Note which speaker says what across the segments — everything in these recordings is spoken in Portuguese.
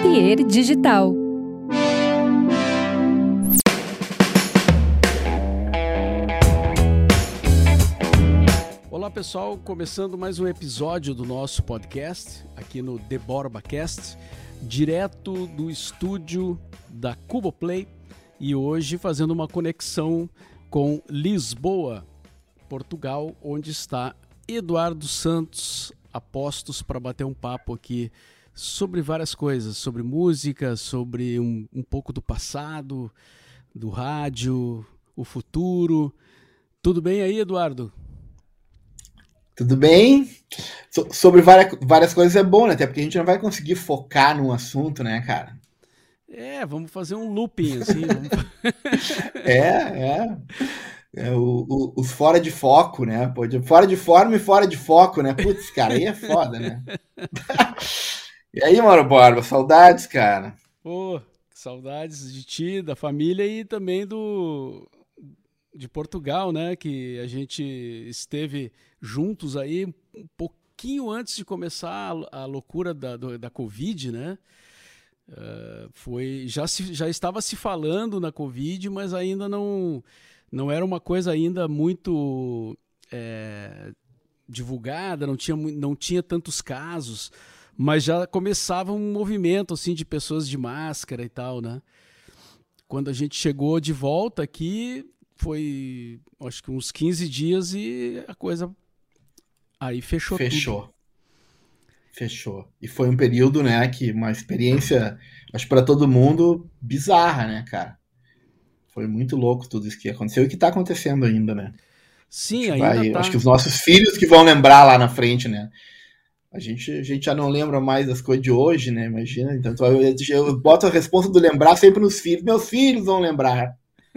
Speaker 1: Atelier Digital.
Speaker 2: Olá pessoal, começando mais um episódio do nosso podcast aqui no The BorbaCast, direto do estúdio da Cuboplay e hoje fazendo uma conexão com Lisboa, Portugal, onde está Eduardo Santos, a postos para bater um papo aqui sobre várias coisas, sobre música, sobre um pouco do passado, do rádio, o futuro. Tudo bem aí, Eduardo?
Speaker 3: Tudo bem? Sobre várias coisas é bom, né? Até porque a gente não vai conseguir focar num assunto, né, cara?
Speaker 2: Vamos fazer um looping, assim.
Speaker 3: Os fora de foco, né? Fora de forma e fora de foco, né? Putz, cara, aí é foda, né? E aí, Mauro Borba, saudades, cara.
Speaker 2: Pô, saudades de ti, da família e também de Portugal, né? Que a gente esteve juntos aí um pouquinho antes de começar a loucura da Covid, né? Já estava se falando na Covid, mas ainda não era uma coisa ainda muito divulgada, não tinha tantos casos, mas já começava um movimento assim, de pessoas de máscara e tal, né? Quando a gente chegou de volta aqui, foi acho que uns 15 dias e a coisa aí fechou tudo.
Speaker 3: Fechou. E foi um período, né, que uma experiência, acho para todo mundo, bizarra, né, cara? Foi muito louco tudo isso que aconteceu e que tá acontecendo ainda, né?
Speaker 2: Sim, ainda tá.
Speaker 3: Acho que os nossos filhos que vão lembrar lá na frente, né? A gente já não lembra mais das coisas de hoje, né? Imagina. Então eu boto a responsa do lembrar sempre nos filhos. Meus filhos vão lembrar.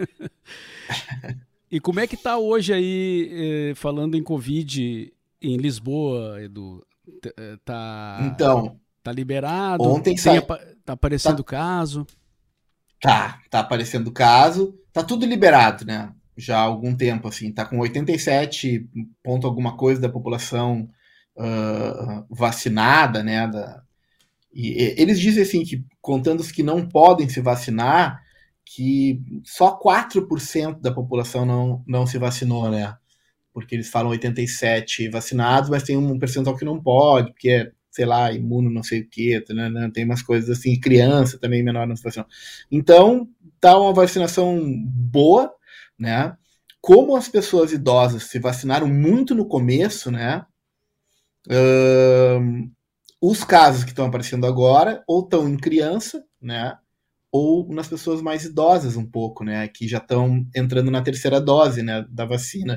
Speaker 2: E como é que tá hoje aí, falando em Covid em Lisboa, Edu?
Speaker 3: Então,
Speaker 2: tá liberado?
Speaker 3: Ontem
Speaker 2: tá aparecendo caso?
Speaker 3: Tá aparecendo caso. Tá tudo liberado, né? Já há algum tempo, assim. Tá com 87 ponto alguma coisa da população vacinada, né? E eles dizem assim que, contando os que não podem se vacinar, que só 4% da população não se vacinou, né? Porque eles falam 87 vacinados, mas tem um percentual que não pode, porque é, sei lá, imuno não sei o que, né? Tem umas coisas assim, criança também menor não se vacinou. Então, tá uma vacinação boa, né? Como as pessoas idosas se vacinaram muito no começo, né? Os casos que estão aparecendo agora ou estão em criança, né? Ou nas pessoas mais idosas um pouco, né? Que já estão entrando na terceira dose, né? Da vacina.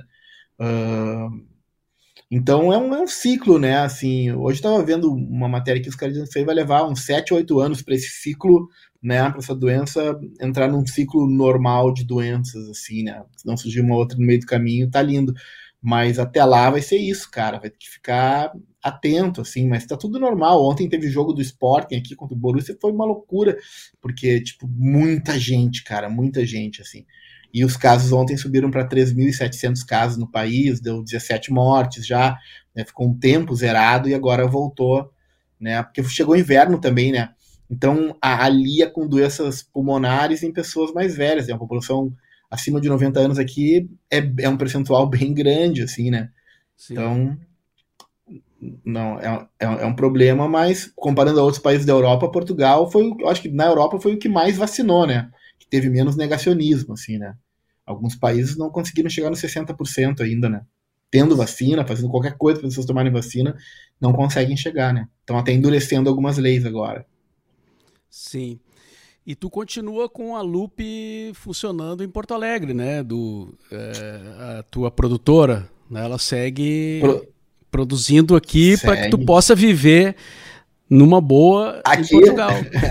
Speaker 3: Então é um ciclo, né? Assim, hoje estava vendo uma matéria que os caras dizem que vai levar uns 7, 8 anos para esse ciclo, né? Para essa doença entrar num ciclo normal de doenças, assim, né? Se não surgir uma outra no meio do caminho, tá lindo. Mas até lá vai ser isso, cara. Vai ter que ficar atento, assim, mas tá tudo normal. Ontem teve jogo do Sporting aqui contra o Borussia, foi uma loucura, porque, tipo, muita gente, cara, muita gente, assim. E os casos ontem subiram para 3.700 casos no país, deu 17 mortes já, né, ficou um tempo zerado e agora voltou, né, porque chegou o inverno também, né, então alia com doenças pulmonares em pessoas mais velhas, né, a população acima de 90 anos aqui é um percentual bem grande, assim, né. Sim. Então, não, é um problema, mas comparando a outros países da Europa, Portugal eu acho que na Europa foi o que mais vacinou, né, que teve menos negacionismo, assim, né. Alguns países não conseguiram chegar nos 60% ainda, né? Tendo vacina, fazendo qualquer coisa para as pessoas tomarem vacina, não conseguem chegar, né? Estão até endurecendo algumas leis agora.
Speaker 2: Sim. E tu continua com a Loop funcionando em Porto Alegre, né? A tua produtora, né? Ela segue produzindo aqui para que tu possa viver numa boa aqui em Portugal.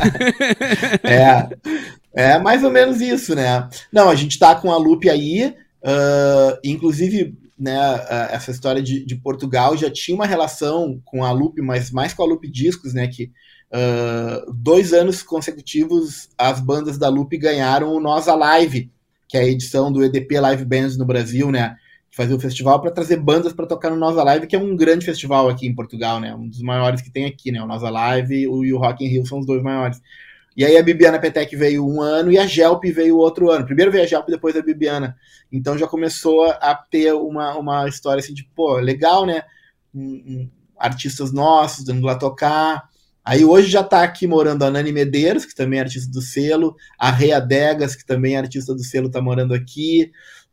Speaker 3: É mais ou menos isso, né? Não, a gente tá com a Loop aí, inclusive, né, essa história de Portugal já tinha uma relação com a Loop, mas mais com a Loop Discos, né, que 2 anos consecutivos as bandas da Loop ganharam o Nós Alive, que é a edição do EDP Live Bands no Brasil, né, fazia o festival para trazer bandas para tocar no Nós Alive, que é um grande festival aqui em Portugal, né? Um dos maiores que tem aqui, né? O Nós Alive e o Rock in Rio são os dois maiores. E aí a Bibiana Petec veio um ano e a Gelp veio outro ano. Primeiro veio a Gelp, depois a Bibiana. Então já começou a ter uma história assim de, pô, legal, né? Artistas nossos dando lá tocar. Aí hoje já tá aqui morando a Nani Medeiros, que também é artista do selo, a Rea Degas, que também é artista do selo, tá morando aqui.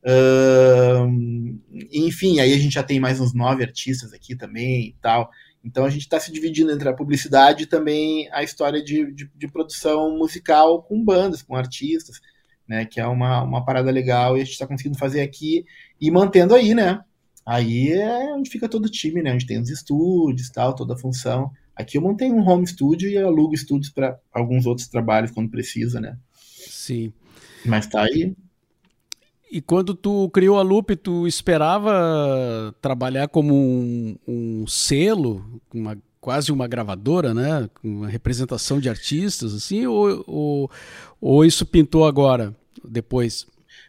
Speaker 3: Enfim, aí a gente já tem mais uns 9 artistas aqui também e tal. Então a gente está se dividindo entre a publicidade e também a história de produção musical com bandas, com artistas, né? Que é uma parada legal e a gente está conseguindo fazer aqui e mantendo aí, né? Aí é onde fica todo o time, né? Onde tem os estúdios e tal, toda a função. Aqui eu montei um home studio e alugo estúdios para alguns outros trabalhos quando precisa, né?
Speaker 2: Sim.
Speaker 3: Mas tá aí.
Speaker 2: E quando tu criou a Loop, tu esperava trabalhar como um selo, quase uma gravadora, né? Uma representação de artistas, assim, ou isso pintou agora, depois?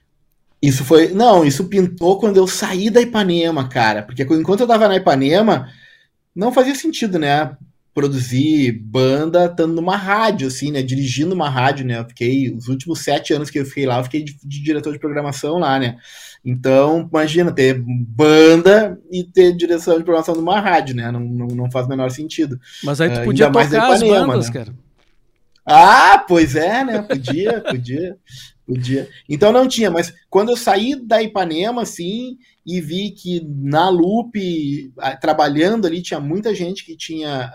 Speaker 3: Isso pintou quando eu saí da Ipanema, cara. Porque enquanto eu tava na Ipanema, não fazia sentido, né? Produzir banda estando numa rádio, assim, né? Dirigindo uma rádio, né? Eu fiquei, os últimos 7 anos que eu fiquei lá, eu fiquei de diretor de programação lá, né? Então, imagina, ter banda e ter direção de programação numa rádio, né? Não faz o menor sentido.
Speaker 2: Mas aí tu podia tocar as bandas, né? Cara.
Speaker 3: Ah, pois é, né? Podia. Então não tinha, mas quando eu saí da Ipanema, assim, e vi que na Loop, trabalhando ali, tinha muita gente que tinha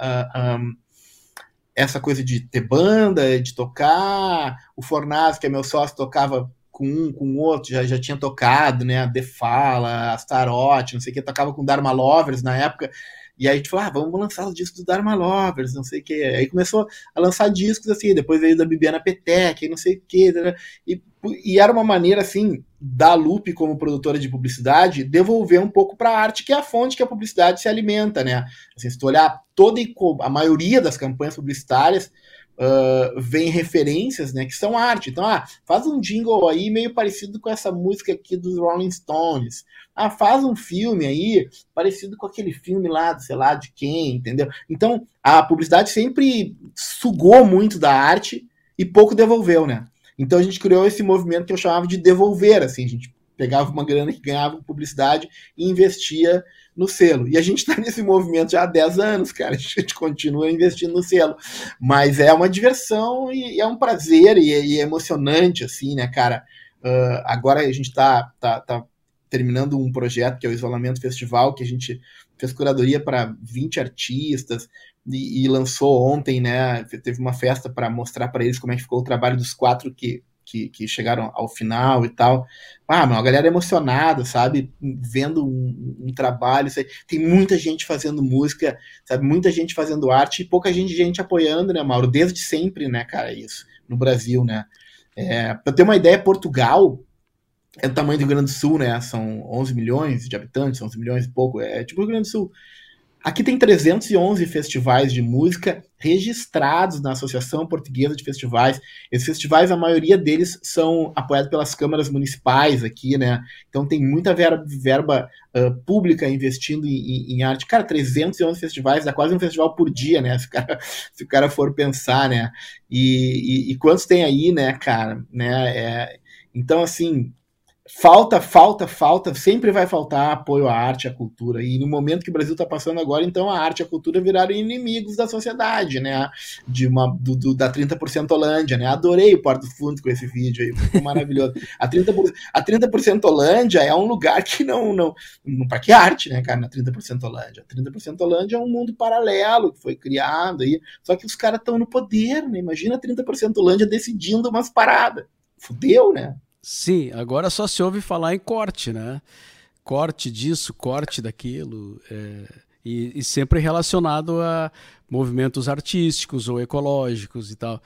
Speaker 3: essa coisa de ter banda, de tocar. O Fornaz, que é meu sócio, tocava com um, com o outro, já tinha tocado, né? A Defala, Astaroth, não sei o que, tocava com Dharma Lovers na época. E aí a gente falou, vamos lançar os discos do Dharma Lovers, não sei o que. Aí começou a lançar discos assim, depois veio da Bibiana Petec, não sei o que. E era uma maneira, assim, da Loop como produtora de publicidade, devolver um pouco para a arte, que é a fonte que a publicidade se alimenta, né? Assim, se tu olhar a maioria das campanhas publicitárias, vem referências, né, que são arte. Então, faz um jingle aí meio parecido com essa música aqui dos Rolling Stones. Faz um filme aí parecido com aquele filme lá, sei lá, de quem, entendeu? Então, a publicidade sempre sugou muito da arte e pouco devolveu, né? Então, a gente criou esse movimento que eu chamava de devolver, assim, a gente pegava uma grana que ganhava com publicidade e investia no selo. E a gente está nesse movimento já há 10 anos, cara. A gente continua investindo no selo. Mas é uma diversão e é um prazer e é emocionante, assim, né, cara? Agora a gente tá terminando um projeto que é o Isolamento Festival, que a gente fez curadoria para 20 artistas e lançou ontem, né? Teve uma festa para mostrar para eles como é que ficou o trabalho dos 4 que chegaram ao final e tal. A galera é emocionada, sabe? Vendo um trabalho. Sabe? Tem muita gente fazendo música, sabe? Muita gente fazendo arte e pouca gente apoiando, né, Mauro? Desde sempre, né, cara, isso. No Brasil, né? Pra ter uma ideia, Portugal é do tamanho do Rio Grande do Sul, né? São 11 milhões de habitantes, 11 milhões e pouco. É tipo o Rio Grande do Sul. Aqui tem 311 festivais de música registrados na Associação Portuguesa de Festivais. Esses festivais, a maioria deles são apoiados pelas câmaras municipais aqui, né? Então tem muita verba pública investindo em arte. Cara, 311 festivais, dá quase um festival por dia, né? Se o cara for pensar, né? E quantos tem aí, né, cara? Né? Então, assim, falta, sempre vai faltar apoio à arte, à cultura. E no momento que o Brasil está passando agora, então a arte e a cultura viraram inimigos da sociedade, né? Da 30% Holândia, né? Adorei o Porto Fundo com esse vídeo aí, ficou maravilhoso. A 30% Holândia é um lugar que não para que arte, né, cara, na 30% Holândia. A 30% Holândia é um mundo paralelo que foi criado aí, só que os caras estão no poder, né? Imagina 30% Holândia decidindo umas paradas. Fudeu, né?
Speaker 2: Sim, agora só se ouve falar em corte, né? Corte disso, corte daquilo, e sempre relacionado a movimentos artísticos ou ecológicos e tal.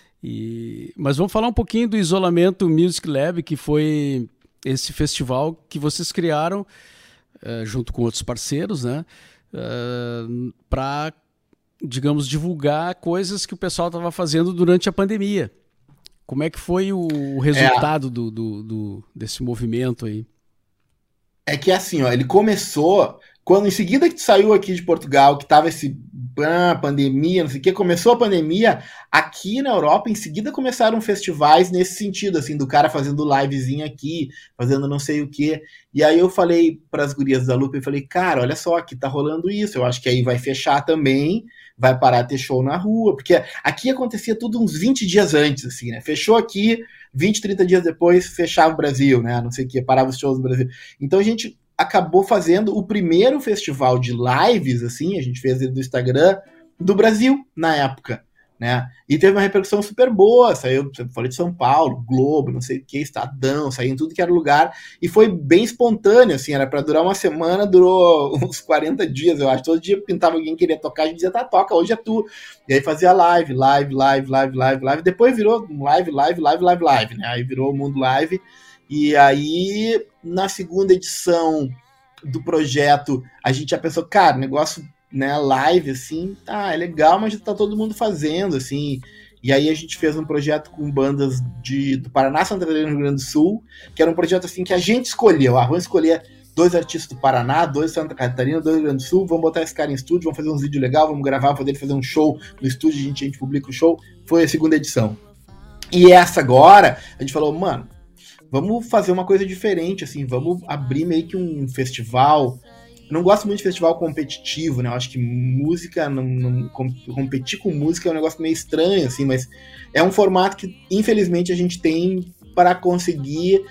Speaker 2: Mas vamos falar um pouquinho do Isolamento Music Lab, que foi esse festival que vocês criaram junto com outros parceiros, né? Para, digamos, divulgar coisas que o pessoal estava fazendo durante a pandemia. Como é que foi o resultado desse movimento aí?
Speaker 3: É que assim, ó, ele começou quando em seguida que saiu aqui de Portugal, que tava esse pandemia, não sei o que, começou a pandemia, aqui na Europa, em seguida começaram festivais nesse sentido, assim, do cara fazendo livezinho aqui, fazendo não sei o que. E aí eu falei para as gurias da Lupa, eu falei, cara, olha só, aqui tá rolando isso, eu acho que aí vai fechar também, vai parar de ter show na rua, porque aqui acontecia tudo uns 20 dias antes, assim, né? Fechou aqui, 20, 30 dias depois, fechava o Brasil, né? Não sei o que, parava os shows no Brasil. Então a gente acabou fazendo o primeiro festival de lives, assim, a gente fez ele do Instagram, do Brasil, na época, né? E teve uma repercussão super boa, saiu, falei de São Paulo, Globo, não sei o que, Estadão, saiu em tudo que era lugar, e foi bem espontâneo, assim, era pra durar uma semana, durou uns 40 dias, eu acho, todo dia pintava alguém que queria tocar, a gente dizia, tá, toca, hoje é tu, e aí fazia live, depois virou live, né? Aí virou o Mundo Live, e aí, na segunda edição do projeto, a gente já pensou, cara, negócio, né, live, assim, tá, é legal, mas já tá todo mundo fazendo, assim. E aí a gente fez um projeto com bandas do Paraná, Santa Catarina e Rio Grande do Sul, que era um projeto, assim, que a gente escolheu. Vamos escolher 2 artistas do Paraná, 2 de Santa Catarina, 2 do Rio Grande do Sul, vamos botar esse cara em estúdio, vamos fazer uns vídeos legais, vamos gravar, poder fazer um show no estúdio, a gente publica o show. Foi a segunda edição. E essa agora, a gente falou, mano, vamos fazer uma coisa diferente, assim, vamos abrir meio que um festival. Eu não gosto muito de festival competitivo, né? Eu acho que música, competir com música é um negócio meio estranho, assim, mas é um formato que, infelizmente, a gente tem para conseguir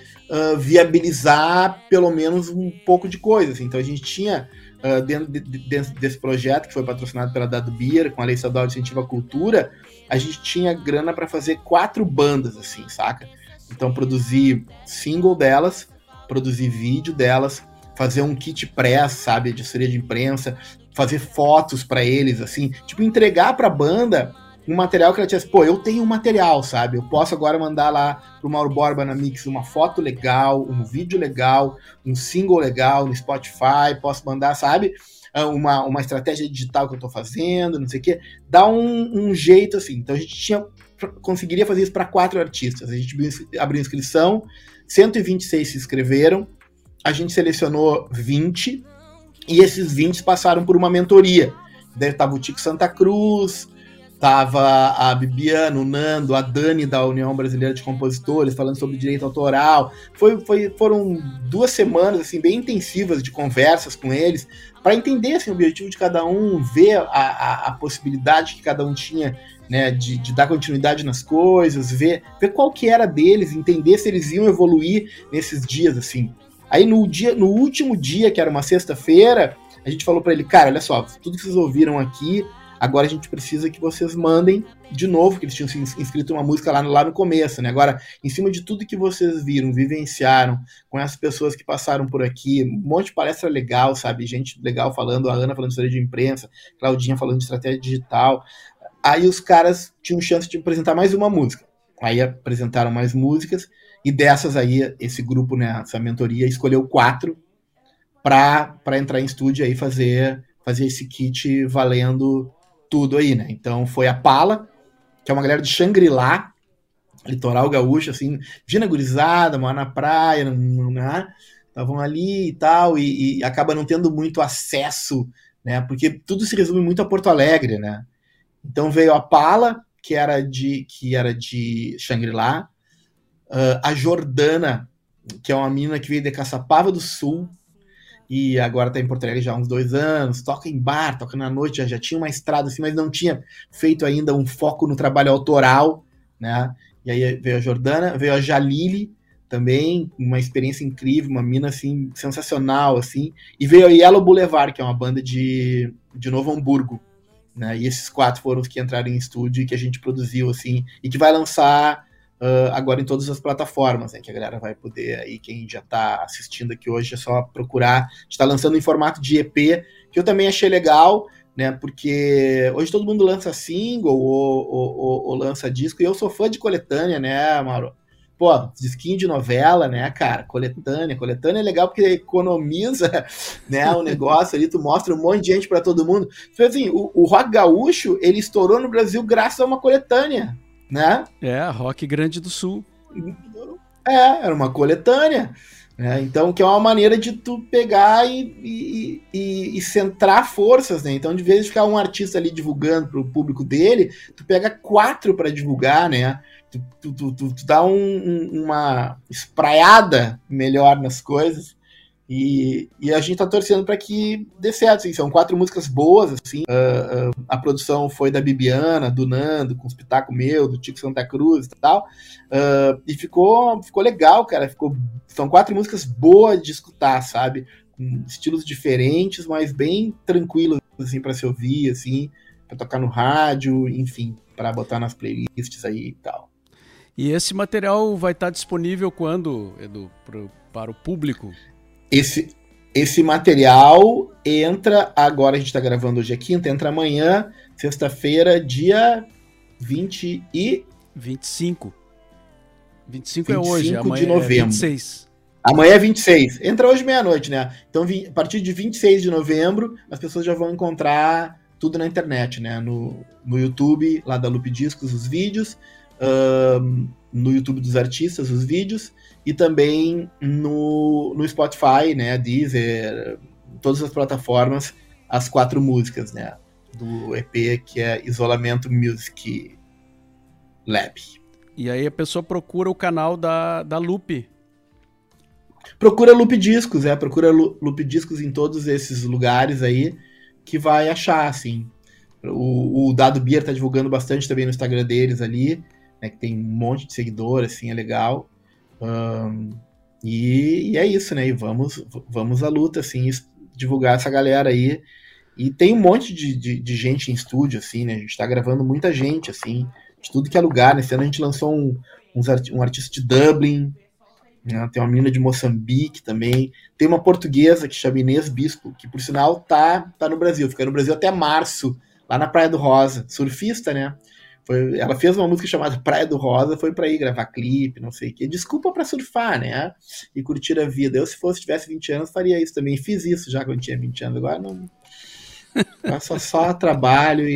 Speaker 3: viabilizar pelo menos um pouco de coisa, assim. Então a gente tinha, dentro desse projeto, que foi patrocinado pela Dado Beer, com a Lei Estadual de Incentivo à Cultura, a gente tinha grana para fazer 4 bandas, assim, saca? Então, produzir single delas, produzir vídeo delas, fazer um kit press, sabe, de assessoria de imprensa, fazer fotos para eles, assim, tipo, entregar pra banda um material que ela tinha, pô, eu tenho um material, sabe, eu posso agora mandar lá pro Mauro Borba na Mix uma foto legal, um vídeo legal, um single legal no Spotify, posso mandar, sabe, uma estratégia digital que eu tô fazendo, não sei o quê, dá um jeito, assim. Então a gente conseguiria fazer isso para 4 artistas. A gente abriu inscrição, 126 se inscreveram, a gente selecionou 20, e esses 20 passaram por uma mentoria. Daí tava o Tico Santa Cruz, tava a Bibiana, o Nando, a Dani da União Brasileira de Compositores, falando sobre direito autoral. Foram 2 semanas assim, bem intensivas de conversas com eles, para entender assim, o objetivo de cada um, ver a possibilidade que cada um tinha, né, de dar continuidade nas coisas, ver qual que era deles, entender se eles iam evoluir nesses dias, assim. Aí no último dia, que era uma sexta-feira, a gente falou para ele, cara, olha só, tudo que vocês ouviram aqui, agora a gente precisa que vocês mandem de novo, que eles tinham se inscrito uma música lá no começo, né? Agora, em cima de tudo que vocês viram, vivenciaram, com essas pessoas que passaram por aqui, um monte de palestra legal, sabe? Gente legal falando, a Ana falando de história de imprensa, Claudinha falando de estratégia digital. Aí os caras tinham chance de apresentar mais uma música. Aí apresentaram mais músicas, e dessas aí, esse grupo, né, essa mentoria, escolheu 4 para entrar em estúdio aí fazer esse kit valendo tudo aí, né? Então foi a Pala, que é uma galera de Xangri-Lá, litoral gaúcho, assim, Gina gurizada, mora na praia, né? Estavam ali e tal, e acaba não tendo muito acesso, né? Porque tudo se resume muito a Porto Alegre, né? Então veio a Pala, que era de Xangri-Lá, a Jordana, que é uma menina que veio de Caçapava do Sul, e agora tá em Porto Alegre já há uns 2 anos, toca em bar, toca na noite, já tinha uma estrada assim, mas não tinha feito ainda um foco no trabalho autoral, né? E aí veio a Jordana, veio a Jalili também, uma experiência incrível, uma mina assim, sensacional, assim, e veio a Yellow Boulevard, que é uma banda de Novo Hamburgo, né? E esses 4 foram os que entraram em estúdio e que a gente produziu, assim, e que vai lançar agora em todas as plataformas, né, que a galera vai poder, aí quem já está assistindo aqui hoje é só procurar, está lançando em formato de EP, que eu também achei legal, né, porque hoje todo mundo lança single ou lança disco, e eu sou fã de coletânea, né, Mauro? Pô, disquinho de novela, né, cara, coletânea é legal porque economiza, né, o negócio ali, tu mostra um monte de gente para todo mundo. Então, assim, o rock gaúcho, ele estourou no Brasil graças a uma coletânea, né?
Speaker 2: Rock Grande do Sul.
Speaker 3: Era uma coletânea, né? Então, que é uma maneira de tu pegar e centrar forças, né? Então, de vez de ficar um artista ali divulgando para o público dele, tu pega 4 para divulgar, né? Tu dá uma espraiada melhor nas coisas. E a gente tá torcendo para que dê certo, assim. São 4 músicas boas, assim. A produção foi da Bibiana, do Nando, com os pitacos meu, do Tico Santa Cruz e tal. E ficou legal, cara. São 4 músicas boas de escutar, sabe? Com estilos diferentes, mas bem tranquilos, assim, para se ouvir, assim, para tocar no rádio, enfim, para botar nas playlists aí e tal.
Speaker 2: E esse material vai estar disponível quando, Edu, para o público?
Speaker 3: Esse material entra agora, a gente está gravando hoje é quinta, entra amanhã, sexta-feira, dia 25.
Speaker 2: 25 é hoje, amanhã
Speaker 3: de novembro.
Speaker 2: É 26.
Speaker 3: Amanhã é 26. Entra hoje meia-noite, né? Então, a partir de 26 de novembro, as pessoas já vão encontrar tudo na internet, né? No YouTube, lá da Loop Discos, os vídeos. No YouTube dos artistas, os vídeos, e também no Spotify, né, Deezer, todas as plataformas, as 4 músicas, né, do EP, que é Isolamento Music Lab.
Speaker 2: E aí a pessoa procura o canal da Loop.
Speaker 3: Procura Loop Discos, procura Loop Discos em todos esses lugares aí, que vai achar, assim. O Dado Bier tá divulgando bastante também no Instagram deles ali, né, que tem um monte de seguidor, assim, é legal. E é isso, né? E vamos à luta, assim, divulgar essa galera aí. E tem um monte de gente em estúdio, assim, né? A gente tá gravando muita gente, assim, de tudo que é lugar. Nesse ano a gente lançou um artista de Dublin, né? Tem uma menina de Moçambique também. Tem uma portuguesa que chama Inês Bispo, que por sinal tá no Brasil. Fica no Brasil até março, lá na Praia do Rosa. Surfista, né? Ela fez uma música chamada Praia do Rosa, foi pra ir gravar clipe, não sei o quê. Desculpa pra surfar, né? E curtir a vida. Eu, se tivesse 20 anos, faria isso também. Fiz isso já quando tinha 20 anos. Agora não. Eu só trabalho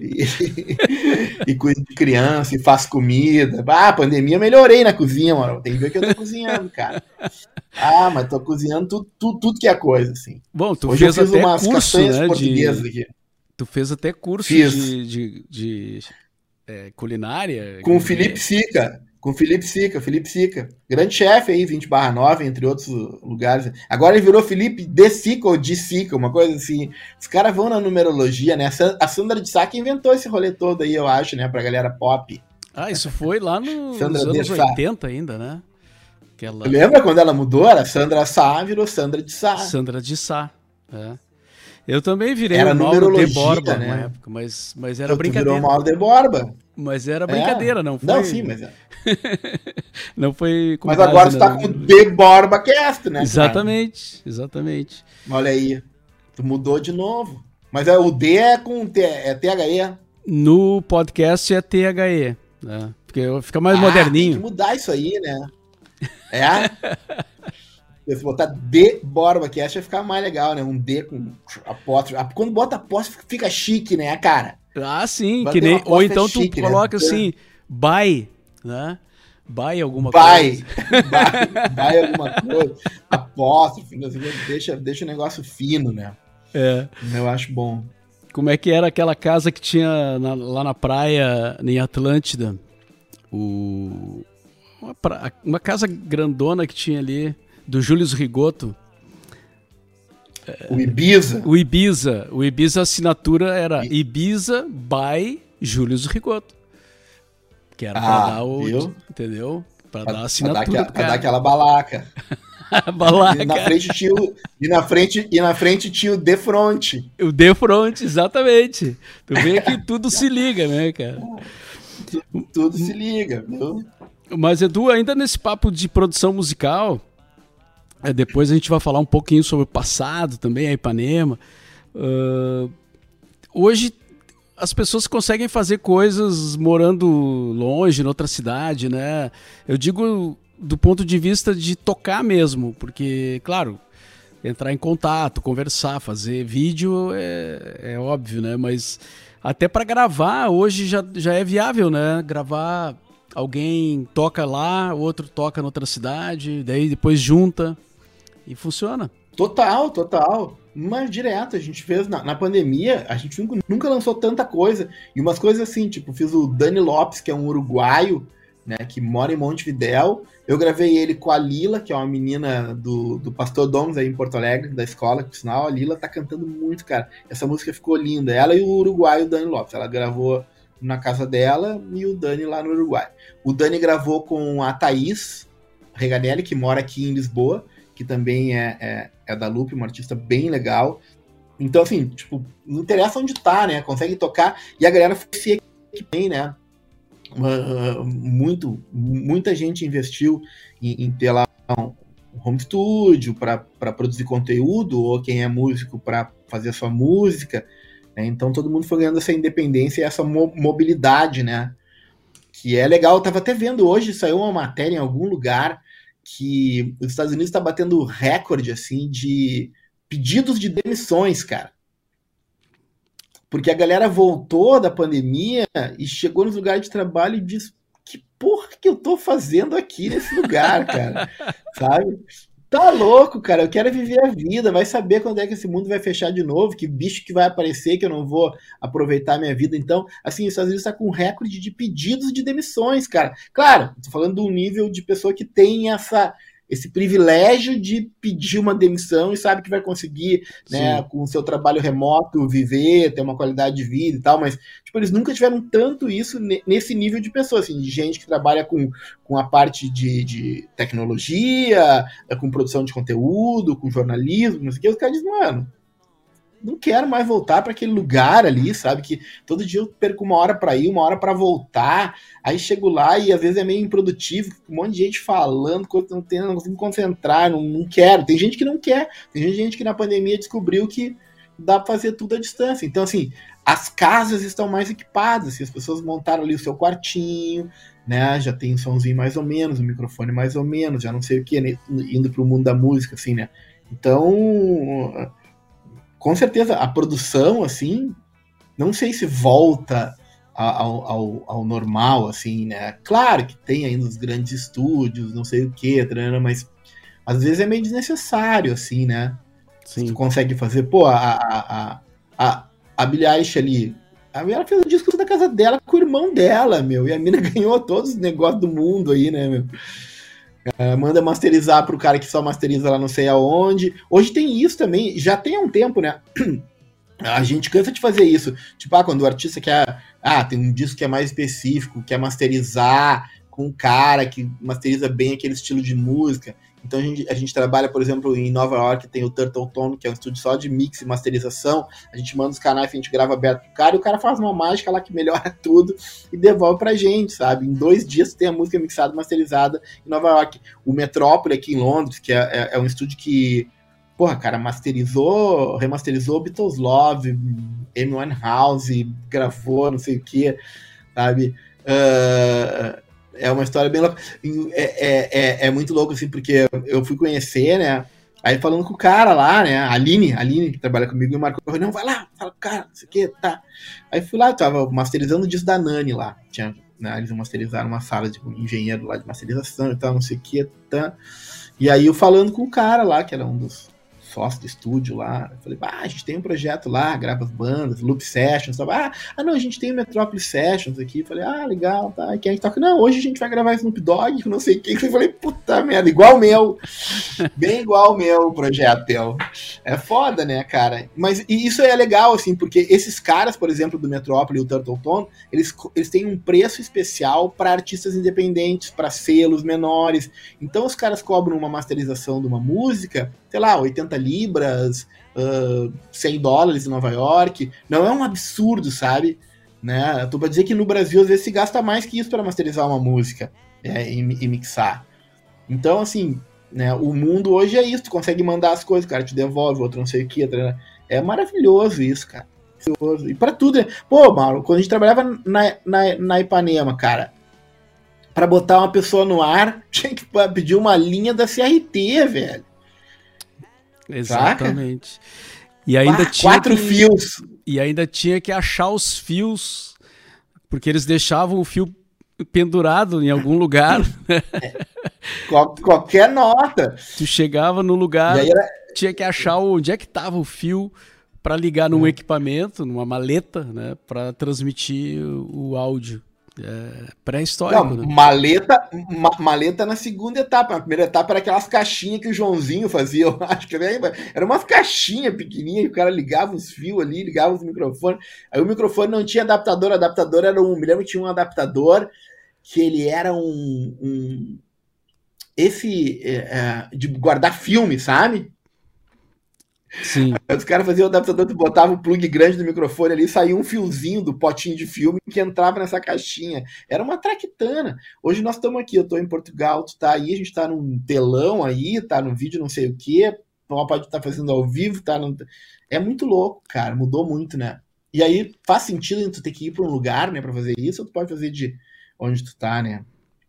Speaker 3: e cuido de criança e faço comida. Pandemia, eu melhorei na cozinha, mano. Tem que ver que eu tô cozinhando, cara. Mas tô cozinhando tudo que é coisa, assim.
Speaker 2: Bom, tu
Speaker 3: hoje
Speaker 2: fez
Speaker 3: eu fiz
Speaker 2: até
Speaker 3: umas
Speaker 2: curso,
Speaker 3: castanhas
Speaker 2: né,
Speaker 3: portuguesas aqui.
Speaker 2: Tu fez até curso de culinária.
Speaker 3: Com o Felipe Sica. Felipe Sica. Grande chefe aí, 20/9, entre outros lugares. Agora ele virou Felipe de Sica ou de Sica, uma coisa assim. Os caras vão na numerologia, né? A Sandra de Sá que inventou esse rolê todo aí, eu acho, né? Pra galera pop.
Speaker 2: Isso foi lá nos anos 80 ainda, né?
Speaker 3: Lembra quando ela mudou? Era Sandra Sá, virou Sandra de Sá.
Speaker 2: Sandra de Sá, Eu também virei
Speaker 3: o Mauro de
Speaker 2: Borba, né? Na época, mas era brincadeira.
Speaker 3: Virou o Mauro de Borba.
Speaker 2: Mas era brincadeira, não foi?
Speaker 3: Não, sim, mas
Speaker 2: não foi...
Speaker 3: Mas agora você tá com o The Borba Cast, né?
Speaker 2: Exatamente.
Speaker 3: Olha aí, tu mudou de novo. Mas o D é com THE.
Speaker 2: No podcast é THE, né? Porque fica mais moderninho.
Speaker 3: Tem que mudar isso aí, né? Se botar D Borba Cast vai ficar mais legal, né? Um D com apóstrofe. Quando bota apóstrofe fica chique, né, cara?
Speaker 2: Sim, que nem... Ou então chique, tu coloca, né? Assim, by, né? By alguma coisa. By alguma coisa. Apóstrofe, deixa o negócio fino, né? Eu acho bom. Como é que era aquela casa que tinha lá na praia, em Atlântida? Uma casa grandona que tinha ali, do Júlio Rigoto.
Speaker 3: O Ibiza.
Speaker 2: O Ibiza, a assinatura era Ibiza by Júlio Rigoto. Que era pra dar o... Viu? Entendeu? Pra dar a assinatura
Speaker 3: pra dar aquela balaca.
Speaker 2: Balaca.
Speaker 3: E na frente tinha o De Fronte.
Speaker 2: O De Fronte, exatamente. Tu vê que tudo se liga, né, cara?
Speaker 3: Tudo se liga, viu?
Speaker 2: Mas, Edu, ainda nesse papo de produção musical... Depois a gente vai falar um pouquinho sobre o passado também, a Ipanema. Hoje as pessoas conseguem fazer coisas morando longe, em outra cidade, né? Eu digo do ponto de vista de tocar mesmo, porque, claro, entrar em contato, conversar, fazer vídeo é óbvio, né? Mas até para gravar hoje já é viável, né? Gravar, alguém toca lá, outro toca em outra cidade, daí depois junta. E funciona.
Speaker 3: Total. Mas direto, a gente fez na pandemia, a gente nunca lançou tanta coisa. E umas coisas assim, tipo, fiz o Dani Lopes, que é um uruguaio, né, que mora em Montevidéu. Eu gravei ele com a Lila, que é uma menina do Pastor Domus aí em Porto Alegre, da escola, que por sinal a Lila tá cantando muito, cara. Essa música ficou linda. Ela e o uruguaio Dani Lopes. Ela gravou na casa dela e o Dani lá no Uruguai. O Dani gravou com a Thaís Reganelli, que mora aqui em Lisboa, que também é da Lupe, uma artista bem legal. Então, assim, tipo, não interessa onde tá, né? Consegue tocar. E a galera se equipem, né? Muita gente investiu em ter lá um home studio para produzir conteúdo, ou quem é músico para fazer a sua música, né? Então todo mundo foi ganhando essa independência e essa mobilidade, né? Que é legal. Eu tava até vendo hoje, saiu uma matéria em algum lugar que os Estados Unidos está batendo recorde assim de pedidos de demissões, cara. Porque a galera voltou da pandemia e chegou nos lugares de trabalho e disse: que porra que eu tô fazendo aqui nesse lugar, cara? Sabe? Tá louco, cara. Eu quero viver a vida. Vai saber quando é que esse mundo vai fechar de novo, que bicho que vai aparecer, que eu não vou aproveitar a minha vida. Então, assim, os Estados Unidos tá com um recorde de pedidos de demissões, cara. Claro, tô falando do nível de pessoa que tem esse privilégio de pedir uma demissão e sabe que vai conseguir, né, com o seu trabalho remoto, viver, ter uma qualidade de vida e tal, mas tipo, eles nunca tiveram tanto isso nesse nível de pessoa, assim, de gente que trabalha com a parte de tecnologia, com produção de conteúdo, com jornalismo, não sei o que, os caras dizem, mano, não quero mais voltar para aquele lugar ali, sabe? Que todo dia eu perco uma hora para ir, uma hora para voltar. Aí chego lá e às vezes é meio improdutivo, um monte de gente falando, coisa que não consigo me concentrar, não quero. Tem gente que não quer, tem gente que na pandemia descobriu que dá para fazer tudo à distância. Então, assim, as casas estão mais equipadas, assim, as pessoas montaram ali o seu quartinho, né? Já tem um somzinho mais ou menos, um microfone mais ou menos, já não sei o que, né? Indo para o mundo da música, assim, né? Então, com certeza, a produção, assim, não sei se volta ao normal, assim, né? Claro que tem ainda os grandes estúdios, não sei o que, mas às vezes é meio desnecessário, assim, né?
Speaker 2: Sim.
Speaker 3: Tu consegue fazer, pô, a Billie Eilish ali, ela fez o disco da casa dela com o irmão dela, meu, e a mina ganhou todos os negócios do mundo aí, né, meu? Manda masterizar pro cara que só masteriza lá não sei aonde. Hoje tem isso também, já tem há um tempo, né? A gente cansa de fazer isso. Tipo, quando o artista quer... tem um disco que é mais específico, quer masterizar com um cara que masteriza bem aquele estilo de música. Então a gente trabalha, por exemplo, em Nova York, tem o Turtle Tone, que é um estúdio só de mix e masterização. A gente manda os canais que a gente grava aberto pro cara, e o cara faz uma mágica lá que melhora tudo e devolve pra gente, sabe? Em 2 dias tem a música mixada e masterizada em Nova York. O Metrópole aqui em Londres, que é um estúdio que, porra, cara, remasterizou Beatles Love, Amy Winehouse, gravou não sei o que, sabe? É uma história bem louca. É muito louco, assim, porque eu fui conhecer, né? Aí falando com o cara lá, né? A Aline, que trabalha comigo, me marcou. Não, vai lá, fala com o cara, não sei o que, tá. Aí fui lá, eu tava masterizando o disco da Nani lá. Né, eles masterizaram uma sala de engenheiro lá de masterização e tal, não sei o que, tá. E aí eu falando com o cara lá, que era um dos sócio do estúdio lá, eu falei, a gente tem um projeto lá, grava as bandas, Loop Sessions, tá? Não, a gente tem o Metrópole Sessions aqui, eu falei, legal, tá, e quem a gente toca? Não, hoje a gente vai gravar Snoop Dogg, não sei o que, eu falei, puta merda, igual o meu, bem igual o meu projeto, é foda, né, cara, mas e isso é legal, assim, porque esses caras, por exemplo, do Metrópole e o Turtle Tone, eles têm um preço especial para artistas independentes, para selos menores, então os caras cobram uma masterização de uma música, sei lá, 80 libras, $100 em Nova York. Não é um absurdo, sabe? Né? Tô pra dizer que no Brasil, às vezes, se gasta mais que isso para masterizar uma música e mixar. Então, assim, né, o mundo hoje é isso. Tu consegue mandar as coisas, o cara te devolve, outro não sei o que. É maravilhoso isso, cara. E pra tudo, né? Pô, Mauro, quando a gente trabalhava na Ipanema, cara, pra botar uma pessoa no ar, tinha que pedir uma linha da CRT, velho.
Speaker 2: Exatamente. Saca? E ainda tinha
Speaker 3: 4 fios.
Speaker 2: E ainda tinha que achar os fios, porque eles deixavam o fio pendurado em algum lugar.
Speaker 3: Qualquer nota.
Speaker 2: Tu chegava no lugar, tinha que achar onde é que tava o fio para ligar num equipamento, numa maleta, né, para transmitir o áudio. Pré-histórico, né?
Speaker 3: Maleta na segunda etapa. Na primeira etapa era aquelas caixinhas que o Joãozinho fazia, eu acho que era umas caixinhas pequenininhas que o cara ligava os fios ali, ligava os microfones. Aí o microfone não tinha adaptador, o adaptador era me lembro que tinha um adaptador que ele era de guardar filme, sabe?
Speaker 2: Sim.
Speaker 3: Aí os caras faziam o adaptador, tu botava o plug grande do microfone ali, saía um fiozinho do potinho de filme que entrava nessa caixinha. Era uma traquitana. Hoje nós estamos aqui, eu tô em Portugal, tu tá aí, a gente tá num telão aí, tá no vídeo não sei o quê, pode estar fazendo ao vivo, tá no... É muito louco, cara, mudou muito, né? E aí faz sentido tu ter que ir para um lugar, né, para fazer isso, ou tu pode fazer de onde tu tá, né?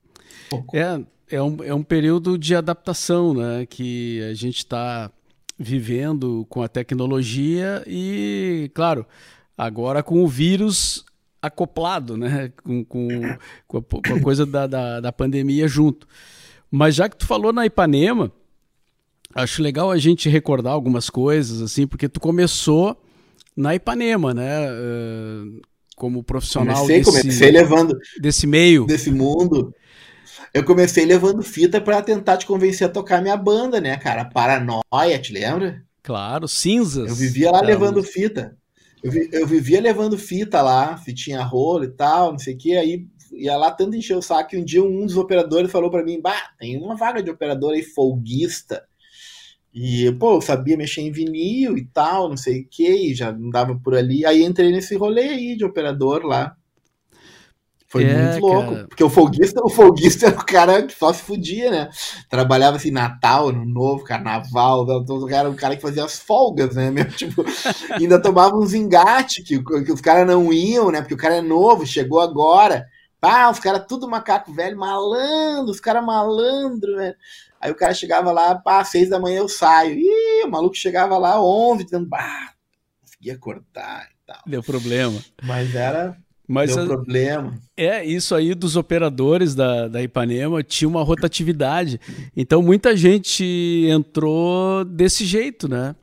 Speaker 2: É um período de adaptação, né, que a gente está vivendo com a tecnologia e, claro, agora com o vírus acoplado, né? Com a coisa da pandemia junto. Mas já que tu falou na Ipanema, acho legal a gente recordar algumas coisas, assim, porque tu começou na Ipanema, né? Como profissional
Speaker 3: comecei levando
Speaker 2: desse meio.
Speaker 3: Desse mundo. Eu comecei levando fita pra tentar te convencer a tocar minha banda, né, cara? Paranoia, te lembra?
Speaker 2: Claro, Cinzas.
Speaker 3: Eu vivia lá levando fita. Eu vivia levando fita lá, fitinha rolo e tal, não sei o que. Aí ia lá tanto encher o saco que um dia um dos operadores falou pra mim, tem uma vaga de operador aí, folguista. E, pô, eu sabia mexer em vinil e tal, não sei o que, e já andava por ali. Aí entrei nesse rolê aí de operador lá. Foi muito louco, cara. Porque o folguista era o cara que só se fudia, né? Trabalhava assim, Natal, Ano Novo, Carnaval, era o cara que fazia as folgas, né? Tipo, ainda tomava uns engates que os caras não iam, né? Porque o cara é novo, chegou agora. Os caras tudo macaco velho, malandro, os caras malandro, velho. Aí o cara chegava lá, 6 da manhã eu saio. Ih, o maluco chegava lá 11, dizendo, conseguia cortar e tal.
Speaker 2: Deu problema.
Speaker 3: Mas deu problema.
Speaker 2: Isso aí dos operadores da Ipanema tinha uma rotatividade. Então muita gente entrou desse jeito, né?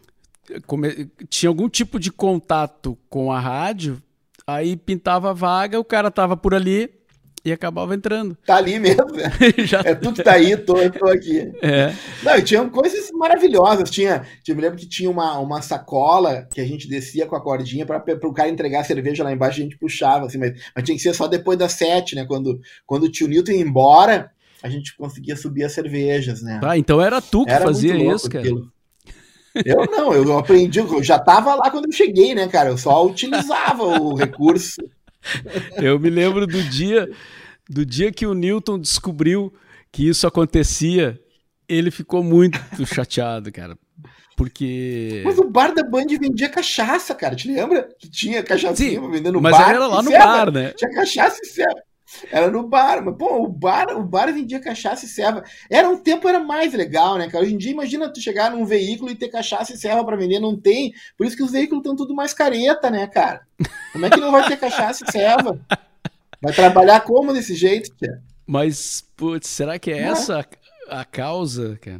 Speaker 2: Tinha algum tipo de contato com a rádio, aí pintava a vaga, o cara tava por ali e acabava entrando.
Speaker 3: Tá ali mesmo, né? Tu que tá aí, eu tô aqui. Não, e tinha coisas maravilhosas. Eu me lembro que tinha uma sacola que a gente descia com a cordinha para o cara entregar a cerveja lá embaixo, a gente puxava, assim, mas tinha que ser só depois das 7, né? Quando o tio Newton ia embora, a gente conseguia subir as cervejas, né?
Speaker 2: Então era tu que fazia isso, cara.
Speaker 3: Eu não, eu aprendi, eu já tava lá quando eu cheguei, né, cara? Eu só utilizava o recurso.
Speaker 2: Eu me lembro do dia que o Newton descobriu que isso acontecia, ele ficou muito chateado, cara. Porque...
Speaker 3: Mas o bar da Band vendia cachaça, cara. Te lembra? Que tinha cachaçinha pra vender no bar.
Speaker 2: Mas era lá no bar, né?
Speaker 3: Tinha cachaça e ceva. Era no bar. Mas, pô, o bar vendia cachaça e ceva. Um tempo era mais legal, né, cara? Hoje em dia, imagina tu chegar num veículo e ter cachaça e ceva pra vender. Não tem. Por isso que os veículos estão tudo mais careta, né, cara? Como é que não vai ter cachaça e ceva? Vai trabalhar como desse jeito, tia?
Speaker 2: Mas, putz, será que é essa a causa, cara?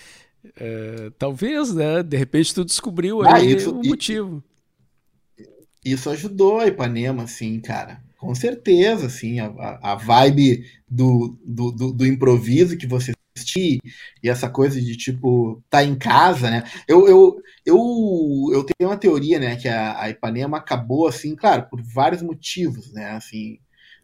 Speaker 2: Talvez, né? De repente tu descobriu aí o motivo.
Speaker 3: Isso ajudou a Ipanema, assim, cara. Com certeza, assim, a vibe do improviso que você assistiu e essa coisa de, tipo, tá em casa, né? Eu tenho uma teoria, né, que a Ipanema acabou, assim, claro, por vários motivos, né, assim,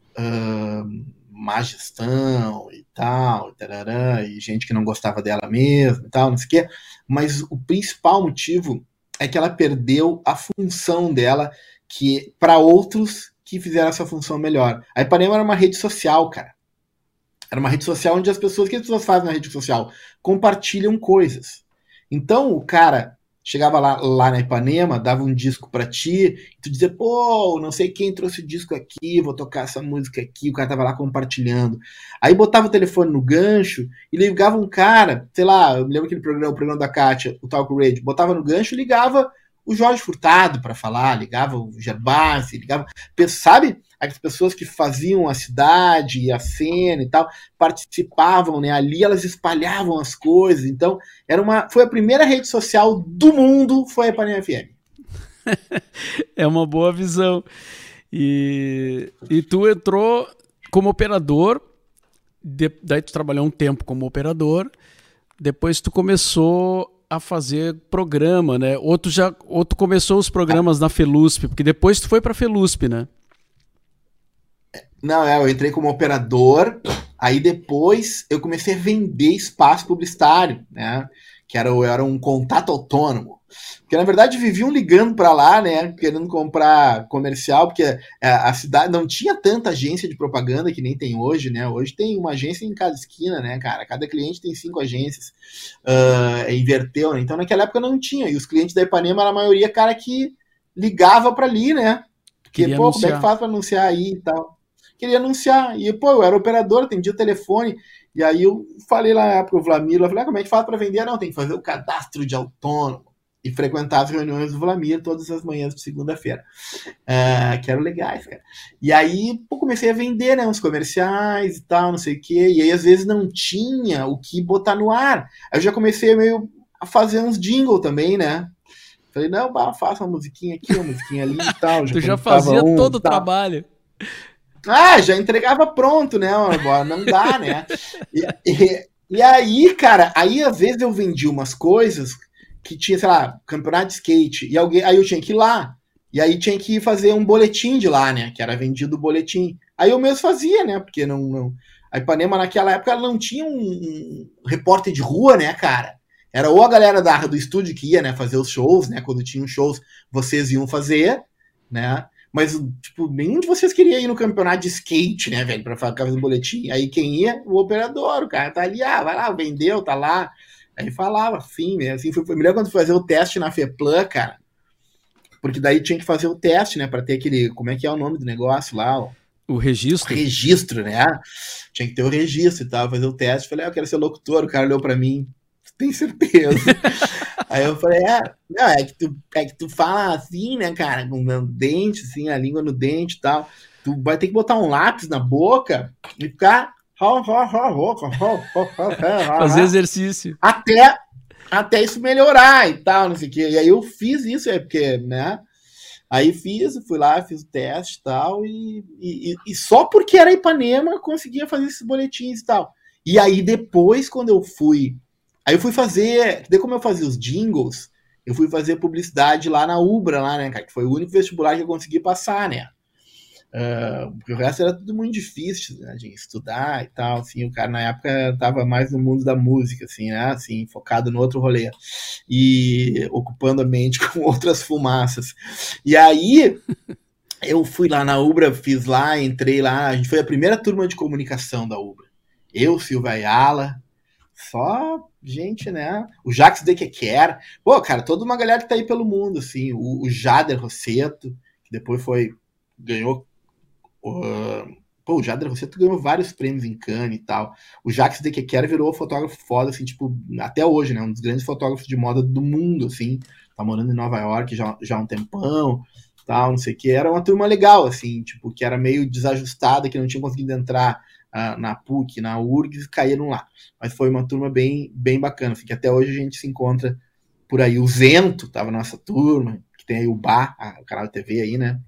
Speaker 3: má gestão e tal, tarará, e gente que não gostava dela mesmo e tal, não sei o quê, mas o principal motivo é que ela perdeu a função dela que para outros que fizeram essa função melhor. A Ipanema era uma rede social, cara. Era uma rede social onde o que as pessoas fazem na rede social? Compartilham coisas. Então o cara chegava lá na Ipanema, dava um disco pra ti, e tu dizia, pô, não sei quem trouxe o disco aqui, vou tocar essa música aqui, o cara tava lá compartilhando. Aí botava o telefone no gancho e ligava um cara, sei lá, eu me lembro aquele programa, o programa da Kátia, o Talk Radio, botava no gancho e ligava o Jorge Furtado para falar, ligava o Gerbasi, ligava, sabe? as pessoas que faziam a cidade e a cena e tal, participavam, né? Ali elas espalhavam as coisas. Então, foi a primeira rede social do mundo, foi a Ipanema FM.
Speaker 2: É uma boa visão. E tu entrou como operador, daí tu trabalhou um tempo como operador, depois tu começou a fazer programa, né? Ou tu começou os programas na Felusp, porque depois tu foi pra Felusp, né?
Speaker 3: Não, eu entrei como operador, aí depois eu comecei a vender espaço publicitário, né? Eu era um contato autônomo. Porque, na verdade, viviam ligando para lá, né? Querendo comprar comercial, porque a cidade não tinha tanta agência de propaganda que nem tem hoje, né? Hoje tem uma agência em cada esquina, né, cara? Cada cliente tem 5 agências. Inverteu, né? Então, naquela época não tinha. E os clientes da Ipanema, a maioria, cara que ligava para ali, né? Porque,
Speaker 2: Queria
Speaker 3: pô,
Speaker 2: anunciar.
Speaker 3: como é que faz para anunciar aí e tal? Queria anunciar. E, pô, eu era operador, atendia o telefone. E aí eu falei lá pro Vlamir, eu falei, como é que faz para vender? Não, tem que fazer o cadastro de autônomo e frequentar as reuniões do Vlamir todas as manhãs de segunda-feira. Que eram legais, cara. E aí, pô, comecei a vender, né, uns comerciais e tal, não sei o quê. E aí, às vezes, não tinha o que botar no ar. Aí eu já comecei meio a fazer uns jingle também, né? Falei, não, faça uma musiquinha aqui, uma musiquinha ali e tal.
Speaker 2: Tu já fazia todo o trabalho.
Speaker 3: Já entregava pronto, né? Não dá, né? E aí, cara, aí às vezes eu vendia umas coisas que tinha, sei lá, campeonato de skate, e aí eu tinha que ir lá, e aí tinha que fazer um boletim de lá, né? Que era vendido o boletim. Aí eu mesmo fazia, né? Porque a Ipanema naquela época não tinha um repórter de rua, né, cara? Era ou a galera do estúdio que ia, né, fazer os shows, né? Quando tinham shows, vocês iam fazer, né? Mas, tipo, nenhum de vocês queria ir no campeonato de skate, né, velho, pra fazer um boletim. Aí quem ia? O operador, o cara tá ali, vai lá, vendeu, tá lá. Aí falava, fim, né, assim, me lembro quando fazer o teste na FEPLAN, cara, porque daí tinha que fazer o teste, né, pra ter aquele, como é que é o nome do negócio lá, ó?
Speaker 2: O registro?
Speaker 3: O registro, né, tinha que ter o registro e tal, fazer o teste, falei, eu quero ser locutor, o cara olhou pra mim, tem certeza? Aí eu falei, não, é que tu fala assim, né, cara, com o dente, assim, a língua no dente e tal. Tu vai ter que botar um lápis na boca e ficar
Speaker 2: fazer exercício.
Speaker 3: Até isso melhorar e tal, não sei o quê. E aí eu fiz isso, porque, né? Aí fui lá, fiz o teste e tal, e só porque era Ipanema conseguia fazer esses boletins e tal. E aí depois, quando eu fui fazer, daí como eu fazia os jingles, eu fui fazer publicidade lá na Ubra, lá, né, cara, que foi o único vestibular que eu consegui passar, né. Porque o resto era tudo muito difícil, né, de estudar e tal, assim, o cara na época tava mais no mundo da música, assim, né, assim, focado no outro rolê, e ocupando a mente com outras fumaças. E aí, eu fui lá na Ubra, fiz lá, entrei lá, a gente foi a primeira turma de comunicação da Ubra. Eu, Silva Ayala, só gente, né? O Jacques Dequequer. Pô, cara, toda uma galera que tá aí pelo mundo, assim. O Jader Rosseto, que depois ganhou. O Jader Rosseto ganhou vários prêmios em Cannes e tal. O Jacques Dequequer virou fotógrafo foda, assim, tipo, até hoje, né? Um dos grandes fotógrafos de moda do mundo, assim. Tá morando em Nova York já há um tempão, tal, não sei o que. Era uma turma legal, assim, tipo, que era meio desajustada, que não tinha conseguido entrar na PUC, na URGS, caíram lá. Mas foi uma turma bem, bem bacana, assim, que até hoje a gente se encontra por aí. O Zento tava na nossa turma, que tem aí o Bar, o canal de TV aí, né?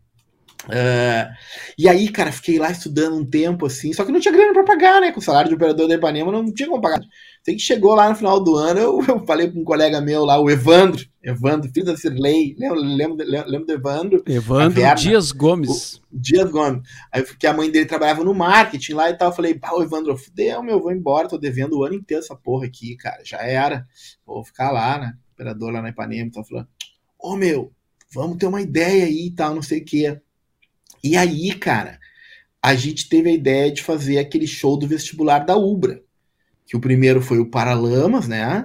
Speaker 3: E aí, cara, fiquei lá estudando um tempo, assim, só que não tinha grana pra pagar, né? Com o salário de operador da Ipanema não tinha como pagar. Sei que chegou lá no final do ano, eu falei com um colega meu lá, o Evandro, filho da Cirlei, lembro do Evandro?
Speaker 2: Evandro Dias Gomes.
Speaker 3: Dias Gomes. Aí, porque a mãe dele trabalhava no marketing lá e tal, eu falei, o Evandro, fudeu, vou embora, tô devendo o ano inteiro essa porra aqui, cara, já era, vou ficar lá, né? Operador lá na Ipanema, então falando, vamos ter uma ideia aí e tal, não sei o que. E aí, cara, a gente teve a ideia de fazer aquele show do vestibular da Ubra, que o primeiro foi o Paralamas, né?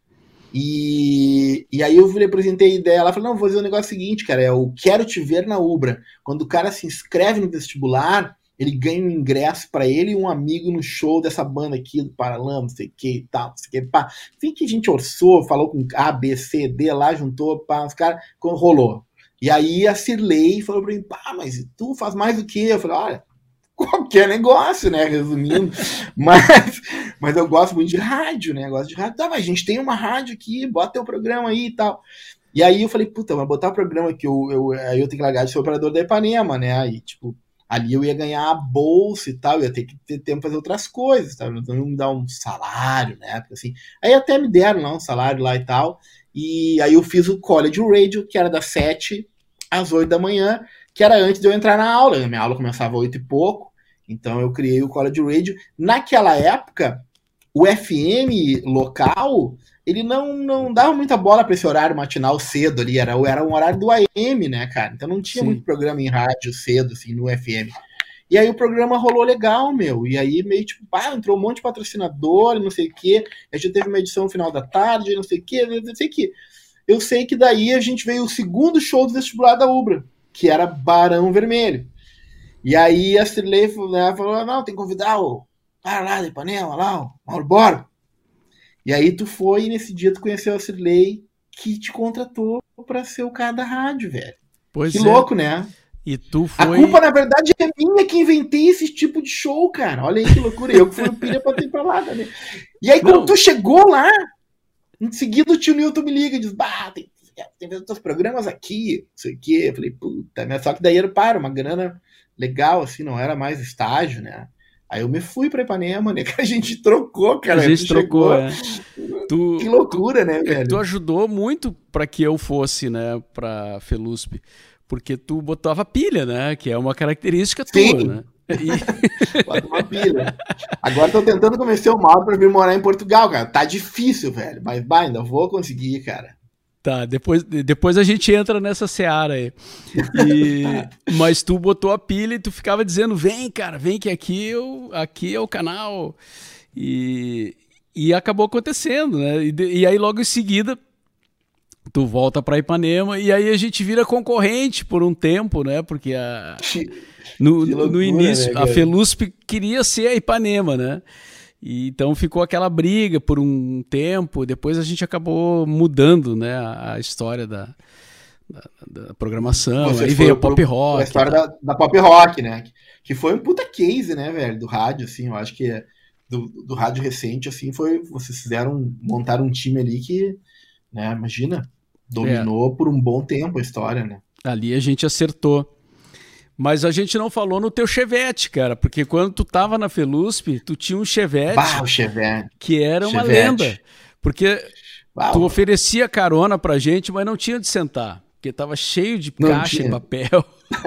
Speaker 3: E aí eu apresentei a ideia, ela falou, não, vou fazer o negócio seguinte, cara, eu quero te ver na Ubra. Quando o cara se inscreve no vestibular, ele ganha um ingresso para ele e um amigo no show dessa banda aqui, do Paralamas, não sei o que e tal, não sei o que, pá. Enfim, que a gente orçou, falou com A, B, C, D lá, juntou, pá, os caras, rolou. E aí a Cirlei falou pra mim, pá, mas tu faz mais do que? Eu falei, olha, qualquer negócio, né, resumindo, mas eu gosto muito de rádio, né, gosto de rádio, tá, mas a gente tem uma rádio aqui, bota teu programa aí e tal. E aí eu falei, puta, mas botar o programa que aí eu tenho que largar de ser operador da Ipanema, né, aí, tipo, ali eu ia ganhar a bolsa e tal, eu ia ter que ter tempo pra fazer outras coisas, tá? Então iam me dar um salário, né, porque assim, aí até me deram lá um salário lá e tal, e aí eu fiz o College Radio, que era das 7 às 8 da manhã, que era antes de eu entrar na aula, minha aula começava às 8 e pouco, então eu criei o College Radio. Naquela época, o FM local, ele não dava muita bola para esse horário matinal cedo ali, era um horário do AM, né, cara? Então não tinha muito programa em rádio cedo, assim, no FM. E aí o programa rolou legal, meu. E aí meio tipo, entrou um monte de patrocinador, não sei o quê. A gente teve uma edição no final da tarde, não sei o quê, não sei o quê. Eu sei que daí a gente veio o segundo show do vestibular da Ubra, que era Barão Vermelho. E aí a Cirlei falou, não, tem que convidar o cara lá da Ipanema, lá, o Mauro Borba. E aí tu foi, e nesse dia tu conheceu a Cirlei, que te contratou pra ser o cara da rádio, velho.
Speaker 2: Pois
Speaker 3: que louco, né?
Speaker 2: E tu foi...
Speaker 3: A culpa, na verdade, é minha que inventei esse tipo de show, cara. Olha aí que loucura. Eu que fui o pilha pra ter pra lá, né? E aí, quando tu chegou lá, em seguida o tio Newton me liga e diz, tem outros programas aqui, não sei o quê. Eu falei, puta, né? Só que daí era uma grana legal, assim, não era mais estágio, né? Aí eu me fui pra Ipanema, né? Que a gente trocou, cara.
Speaker 2: A gente trocou,
Speaker 3: Que loucura, né, velho?
Speaker 2: Tu ajudou muito pra que eu fosse, né, pra Felusp, porque tu botava pilha, né? Que é uma característica tua, né?
Speaker 3: Bota uma pilha. Agora tô tentando convencer o Mauro pra vir morar em Portugal, cara. Tá difícil, velho. Mas ainda vou conseguir, cara.
Speaker 2: Tá, depois a gente entra nessa seara aí. Mas tu botou a pilha e tu ficava dizendo, vem, cara, vem que aqui é o canal. E acabou acontecendo, né? E aí logo em seguida tu volta para Ipanema e aí a gente vira concorrente por um tempo, né? Porque no início, né, a Felusp queria ser a Ipanema, né? E então ficou aquela briga por um tempo, depois a gente acabou mudando, né, a história da programação, aí veio o pop rock.
Speaker 3: A história da pop rock, né? Que foi um puta case, né, velho, do rádio, assim, eu acho que do rádio recente, assim, vocês montaram um time ali que, né, imagina, dominou por um bom tempo a história, né?
Speaker 2: Ali a gente acertou. Mas a gente não falou no teu Chevette, cara, porque quando tu tava na Felusp, tu tinha um Chevette,
Speaker 3: o Chevette
Speaker 2: que era uma lenda, porque tu oferecia carona pra gente, mas não tinha onde sentar, porque tava cheio de caixa e papel.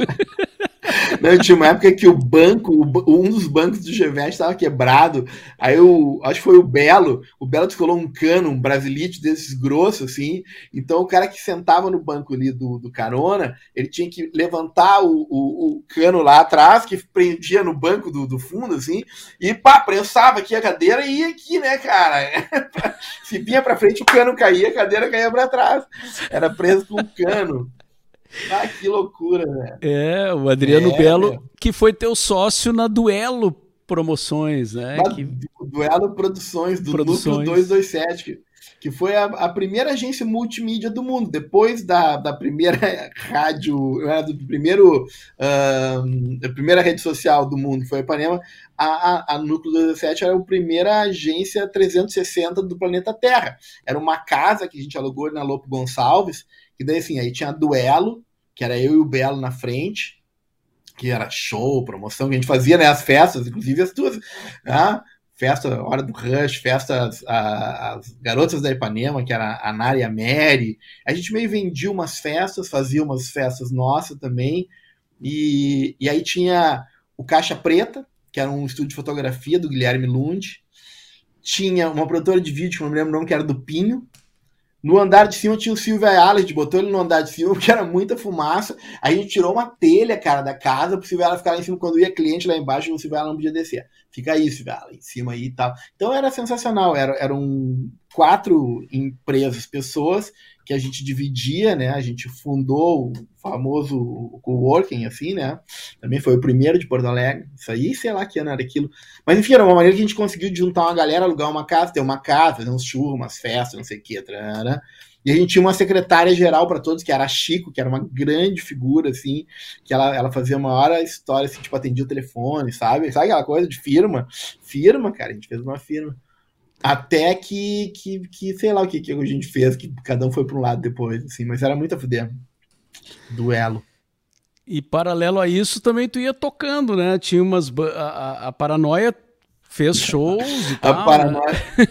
Speaker 3: Não, tinha uma época que um dos bancos do Chevette estava quebrado, aí acho que foi o Belo descolou um cano, um brasilite desses grossos, assim, então o cara que sentava no banco ali do carona, ele tinha que levantar o cano lá atrás, que prendia no banco do fundo, assim, e prensava aqui a cadeira e ia aqui, né, cara? Se vinha pra frente, o cano caía, a cadeira caía pra trás. Era preso com um cano. Que loucura, velho.
Speaker 2: O Adriano Belo, que foi teu sócio na Duelo Promoções, né?
Speaker 3: Duelo Produções, do Núcleo 227, que foi a primeira agência multimídia do mundo. Depois da primeira rádio, a primeira rede social do mundo, que foi a Ipanema, a Núcleo 227 era a primeira agência 360 do planeta Terra. Era uma casa que a gente alugou na Lopo Gonçalves, que daí assim, aí tinha Duelo, que era eu e o Belo na frente, que era show, promoção, que a gente fazia, né, as festas, inclusive as tuas, né? Festa Hora do Rush, festa as garotas da Ipanema, que era a Nara e a Mary. A gente meio vendia umas festas, fazia umas festas nossas também, e aí tinha o Caixa Preta, que era um estúdio de fotografia do Guilherme Lund, tinha uma produtora de vídeo, que eu não me lembro o nome, que era do Pinho. No andar de cima tinha o Silvio Ayala, a gente botou ele no andar de cima, porque era muita fumaça. A gente tirou uma telha, cara, da casa, pro Silvio Ayala ficar lá em cima. Quando ia cliente lá embaixo, o Silvio Ayala não podia descer. Fica aí, Silvio Ayala, em cima aí e tal. Então era sensacional. Eram 4 empresas, pessoas, que a gente dividia, né? A gente fundou o famoso coworking, assim, né? Também foi o primeiro de Porto Alegre. Isso aí, sei lá que ano era aquilo. Mas enfim, era uma maneira que a gente conseguiu juntar uma galera, alugar uma casa, ter uma casa, fazer uns churros, umas festas, não sei o que, E a gente tinha uma secretária geral para todos, que era a Chico, que era uma grande figura, assim, que ela fazia uma hora história, assim, tipo, atendia o telefone, sabe? Sabe aquela coisa de firma? Firma, cara, a gente fez uma firma. Até que sei lá o que a gente fez, que cada um foi para um lado depois, assim, mas era muito a fuder. Duelo.
Speaker 2: E paralelo a isso, também tu ia tocando, né? Tinha umas. A Paranoia fez shows e
Speaker 3: A
Speaker 2: tal.
Speaker 3: Paranoia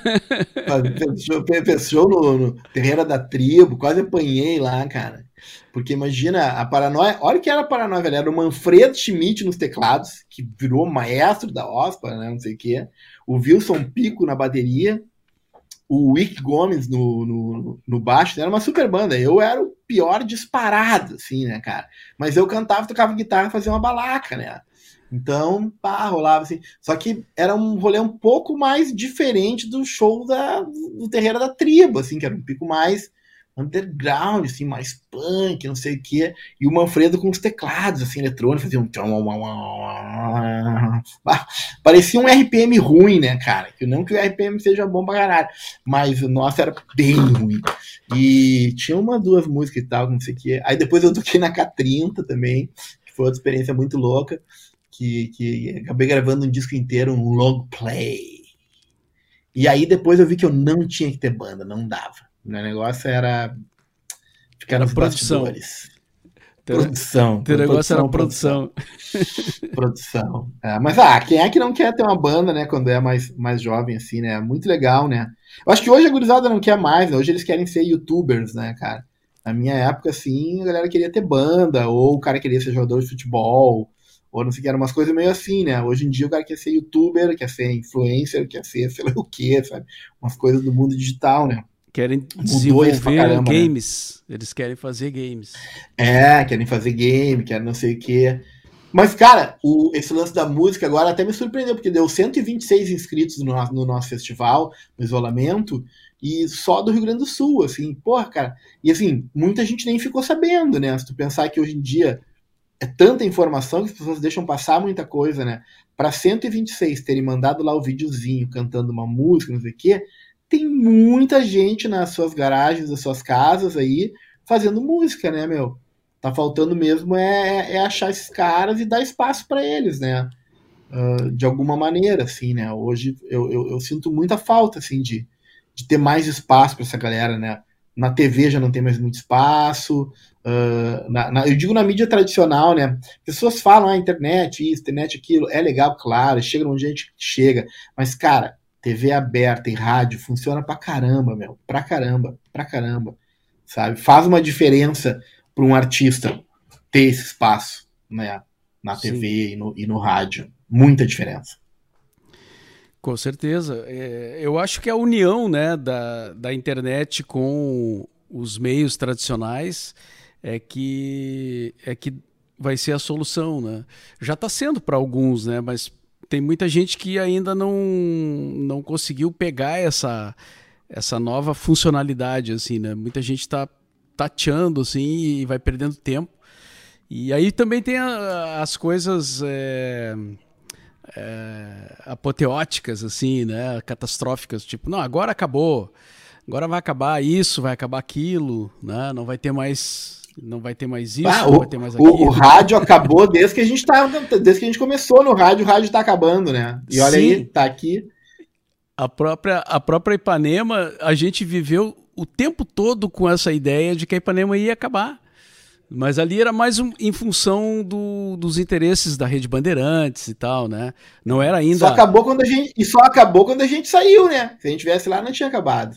Speaker 3: fez show no Terreira da Tribo, quase apanhei lá, cara. Porque imagina, a Paranoia, olha o que era a Paranoia, velho. Era o Manfredo Schmidt nos teclados, que virou maestro da OSPA, né? Não sei o quê. O Wilson Pico na bateria. O Wick Gomes no baixo, era uma super banda. Eu era o pior disparado, assim, né, cara? Mas eu cantava, tocava guitarra, fazia uma balaca, né? Então, pá, rolava assim. Só que era um rolê um pouco mais diferente do show do Terreira da Tribo, assim, que era um pico mais underground, assim, mais punk, não sei o quê. E o Manfredo com os teclados, assim, eletrônicos, fazia um... Parecia um RPM ruim, né, cara? Não que o RPM seja bom pra caralho, mas o nosso era bem ruim. E tinha duas músicas e tal, não sei o quê. Aí depois eu toquei na K30 também, que foi outra experiência muito louca, que acabei gravando um disco inteiro, um long play. E aí depois eu vi que eu não tinha que ter banda, não dava. O negócio era ficar nos bastidores. Produção.
Speaker 2: Teu negócio era produção.
Speaker 3: Produção. Mas quem é que não quer ter uma banda, né? Quando é mais jovem, assim, né? Muito legal, né? Eu acho que hoje a gurizada não quer mais, né? Hoje eles querem ser youtubers, né, cara? Na minha época, assim, a galera queria ter banda, ou o cara queria ser jogador de futebol, ou não sei o que, eram umas coisas meio assim, né? Hoje em dia o cara quer ser youtuber, quer ser influencer, quer ser sei lá o quê, sabe? Umas coisas do mundo digital, né?
Speaker 2: Querem desenvolver games. Né? Eles querem fazer games.
Speaker 3: Querem fazer game, querem não sei o quê. Mas, cara, esse lance da música agora até me surpreendeu, porque deu 126 inscritos no nosso festival, no isolamento, e só do Rio Grande do Sul, assim, porra, cara. E assim, muita gente nem ficou sabendo, né? Se tu pensar que hoje em dia é tanta informação que as pessoas deixam passar muita coisa, né? Para 126 terem mandado lá o videozinho cantando uma música, não sei o quê, tem muita gente nas suas garagens, nas suas casas aí, fazendo música, né, meu? Tá faltando mesmo achar esses caras e dar espaço para eles, né? De alguma maneira, assim, né? Hoje eu sinto muita falta, assim, de ter mais espaço para essa galera, né? Na TV já não tem mais muito espaço. Eu digo na mídia tradicional, né? Pessoas falam, internet isso, internet aquilo. É legal, claro, chega onde a gente chega. Mas, cara, TV aberta e rádio funciona pra caramba, meu. Pra caramba, sabe? Faz uma diferença para um artista ter esse espaço, né? Na TV e no rádio. Muita diferença.
Speaker 2: Com certeza. Eu acho que a união, né, da internet com os meios tradicionais é que vai ser a solução, né? Já está sendo para alguns, né? Mas tem muita gente que ainda não conseguiu pegar essa nova funcionalidade, assim, né? Muita gente está tateando, assim, e vai perdendo tempo. E aí também tem as coisas apoteóticas, assim, né? Catastróficas, tipo, não, agora acabou, agora vai acabar isso, vai acabar aquilo, né? Não vai ter mais isso, não vai ter mais aquilo.
Speaker 3: O rádio acabou desde que a gente começou no rádio, o rádio tá acabando, né? E olha aí, tá aqui.
Speaker 2: A própria Ipanema, a gente viveu o tempo todo com essa ideia de que a Ipanema ia acabar. Mas ali era mais em função dos interesses da Rede Bandeirantes e tal, né? Não era ainda...
Speaker 3: Só acabou quando a gente saiu, né? Se a gente tivesse lá, não tinha acabado.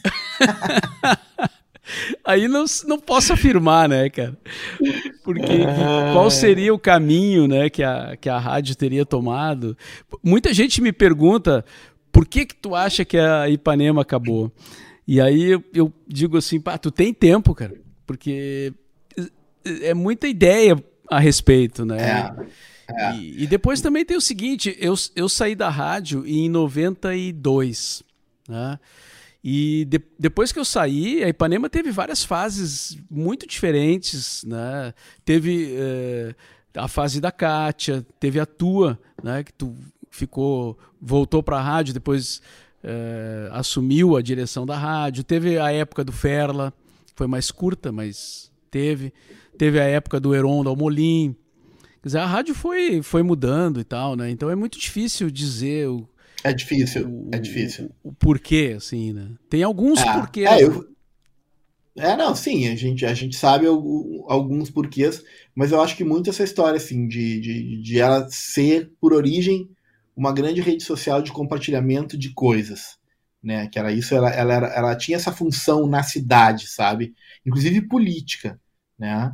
Speaker 2: Aí não posso afirmar, né, cara? Porque qual seria o caminho, né, que a rádio teria tomado? Muita gente me pergunta por que tu acha que a Ipanema acabou? E aí eu digo assim, tu tem tempo, cara, porque é muita ideia a respeito, né? E depois também tem o seguinte, eu saí da rádio em 92, né? E depois que eu saí, a Ipanema teve várias fases muito diferentes, né? Teve a fase da Kátia, teve a tua, né? Que tu voltou para a rádio, depois assumiu a direção da rádio. Teve a época do Ferla, foi mais curta, mas teve. Teve a época do Heron Dalmolin. Quer dizer, a rádio foi mudando e tal, né? Então é muito difícil dizer
Speaker 3: É difícil, é difícil.
Speaker 2: o porquê, assim, né? Tem alguns porquês.
Speaker 3: Não, sim, a gente sabe alguns porquês, mas eu acho que muito essa história, assim, de ela ser, por origem, uma grande rede social de compartilhamento de coisas, né? Que era isso, ela tinha essa função na cidade, sabe? Inclusive política, né?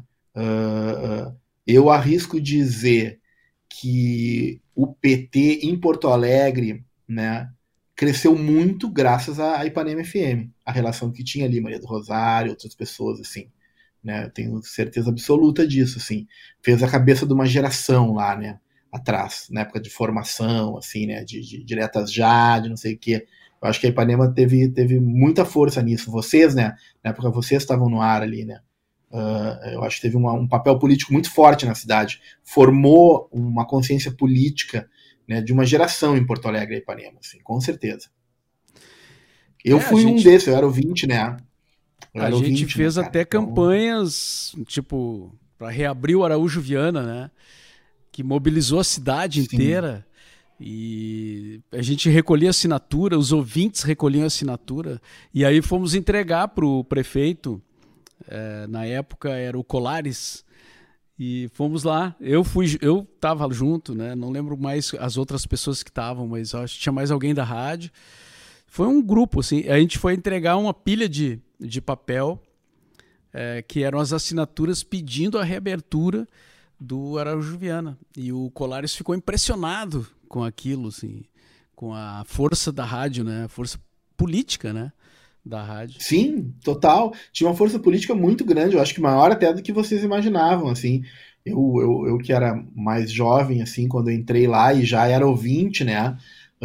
Speaker 3: Eu arrisco dizer que o PT em Porto Alegre, né, cresceu muito graças à Ipanema FM, a relação que tinha ali, Maria do Rosário, outras pessoas, assim, né, eu tenho certeza absoluta disso, assim, fez a cabeça de uma geração lá, né, atrás, na época de formação, assim, né, de diretas já, de não sei o quê. Eu acho que a Ipanema teve muita força nisso. Vocês, né, na época vocês estavam no ar ali, né, eu acho que teve um papel político muito forte na cidade, formou uma consciência política, né, de uma geração em Porto Alegre, a Ipanema, assim, com certeza. Eu fui um desses, eu era ouvinte, né?
Speaker 2: A gente fez até campanhas, tipo, para reabrir o Araújo Viana, né? Que mobilizou a cidade inteira. E a gente recolhia assinatura, os ouvintes recolhiam assinatura. E aí fomos entregar para o prefeito, na época era o Colares, e fomos lá. Eu tava junto, né? Não lembro mais as outras pessoas que estavam, mas acho que tinha mais alguém da rádio. Foi um grupo, assim. A gente foi entregar uma pilha de papel, que eram as assinaturas pedindo a reabertura do Araújo Viana. E o Colares ficou impressionado com aquilo, assim, com a força da rádio, né? A força política, né? Da rádio.
Speaker 3: Sim, total. Tinha uma força política muito grande, eu acho que maior até do que vocês imaginavam, assim. Eu que era mais jovem, assim, quando eu entrei lá e já era ouvinte, né?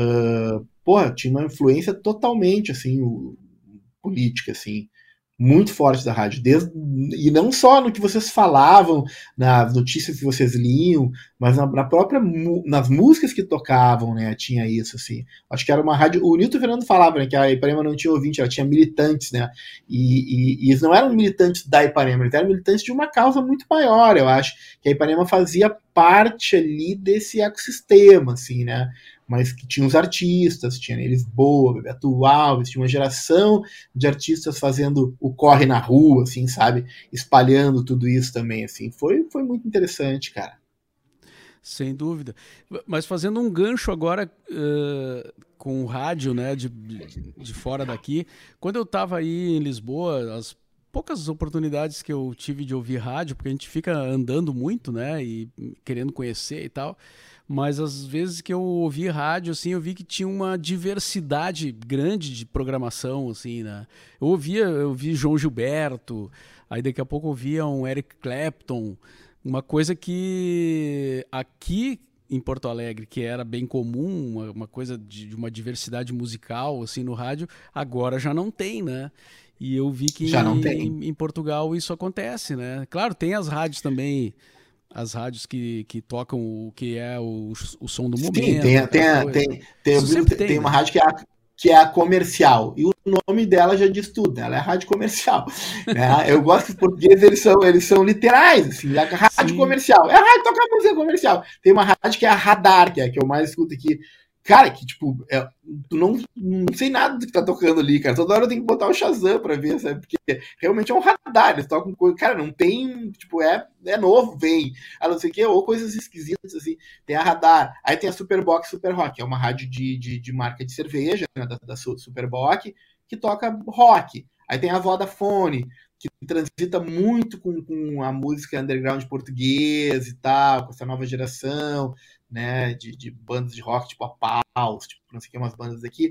Speaker 3: Tinha uma influência totalmente, assim, política, assim, muito forte da rádio. E não só no que vocês falavam, nas notícias que vocês liam, mas nas músicas que tocavam, né? Tinha isso, assim. Acho que era uma rádio. O Nilton Fernando falava, né, que a Ipanema não tinha ouvinte, ela tinha militantes, né? E eles não eram militantes da Ipanema, eles eram militantes de uma causa muito maior, eu acho. Que a Ipanema fazia parte ali desse ecossistema, assim, né? Mas que tinha os artistas, tinha Lisboa, Bebeto Alves, tinha uma geração de artistas fazendo o corre na rua, assim, sabe? Espalhando tudo isso também, assim. Foi muito interessante, cara.
Speaker 2: Sem dúvida. Mas fazendo um gancho agora com o rádio, né, de fora daqui, quando eu estava aí em Lisboa, as poucas oportunidades que eu tive de ouvir rádio, porque a gente fica andando muito, né, e querendo conhecer e tal, mas às vezes que eu ouvi rádio, assim, eu vi que tinha uma diversidade grande de programação, assim, né. Eu ouvi João Gilberto, aí daqui a pouco eu ouvia um Eric Clapton, uma coisa que aqui em Porto Alegre, que era bem comum, uma coisa de uma diversidade musical, assim, no rádio, agora já não tem, né. E eu vi que em Portugal isso acontece, né. Claro, tem as rádios também, as rádios que tocam o que é o som do momento.
Speaker 3: Sim, tem uma rádio que é a comercial, e o nome dela já diz tudo, né? Ela é rádio comercial, né? Eu gosto que os portugueses, eles são literais, assim, a rádio comercial, é a rádio toca música comercial. Tem uma rádio que é a Radar, que é a que eu mais escuto aqui, cara, que tipo, tu não sei nada do que tá tocando ali, cara, toda hora eu tenho que botar o Shazam pra ver, sabe, porque realmente é um radar, eles tocam coisa, cara, não tem, tipo, é novo, vem, a não ser que, ou coisas esquisitas, assim, tem a Radar, aí tem a Superboc Super Rock, que é uma rádio de marca de cerveja, né, da Superboc, que toca rock, aí tem a Vodafone, que transita muito com a música underground português e tal, com essa nova geração, né, de bandas de rock, tipo a Paus, tipo, não sei o que, umas bandas aqui.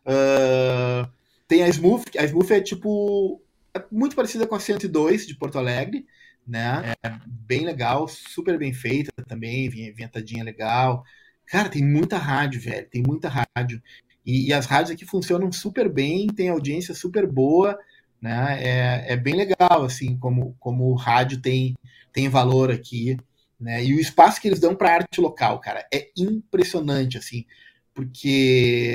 Speaker 3: Tem a Smooth é tipo, é muito parecida com a 102 de Porto Alegre, né, é bem legal, super bem feita também, vinhetadinha legal. Cara, tem muita rádio, velho, tem muita rádio. E as rádios aqui funcionam super bem, tem audiência super boa, né, é bem legal, assim, como o rádio tem valor aqui, né? E o espaço que eles dão para arte local, cara, é impressionante, assim, porque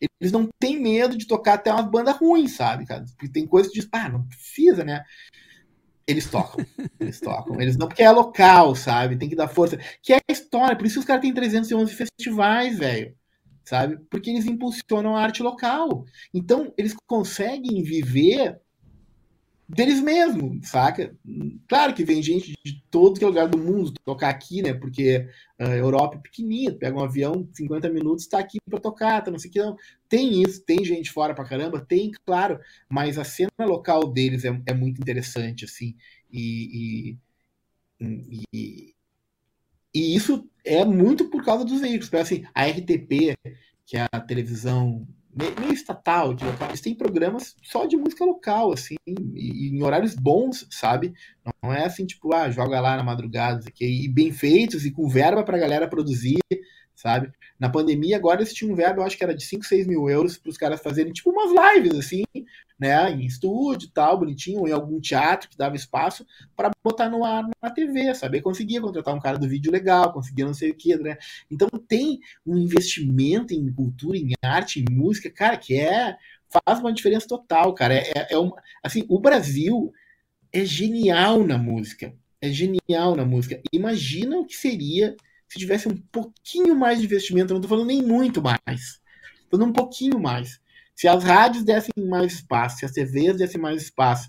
Speaker 3: eles não têm medo de tocar até umas bandas ruins, sabe, cara? Porque tem coisa que diz, não precisa, né? Eles tocam. Eles não, porque é local, sabe? Tem que dar força. Que é a história, por isso que os caras têm 311 festivais, velho. Sabe? Porque eles impulsionam a arte local. Então, eles conseguem viver deles mesmos, saca? Claro que vem gente de todo que é lugar do mundo tocar aqui, né? Porque a Europa é pequenininha, pega um avião, 50 minutos, tá aqui pra tocar, tá não sei o que não. Tem isso, tem gente fora pra caramba, tem, claro, mas a cena local deles é muito interessante, assim, e, e, e isso é muito por causa dos veículos. Assim, a RTP, que é a televisão meio estatal de local, eles têm programas só de música local, assim, e em horários bons, sabe? Não é assim, tipo, joga lá na madrugada, e bem feitos e com verba pra galera produzir, sabe? Na pandemia, agora eles tinham um verba, eu acho que era de 5, 6 mil euros para os caras fazerem, tipo, umas lives, assim, né? Em estúdio e tal, bonitinho, ou em algum teatro que dava espaço para botar no ar na TV, sabe? E conseguia contratar um cara do vídeo legal, conseguia não sei o que, né? Então tem um investimento em cultura, em arte, em música, cara, que faz uma diferença total, cara. Assim, o Brasil é genial na música. É genial na música. Imagina o que seria se tivesse um pouquinho mais de investimento. Eu não estou falando nem muito mais. Estou falando um pouquinho mais. Se as rádios dessem mais espaço, se as TVs dessem mais espaço,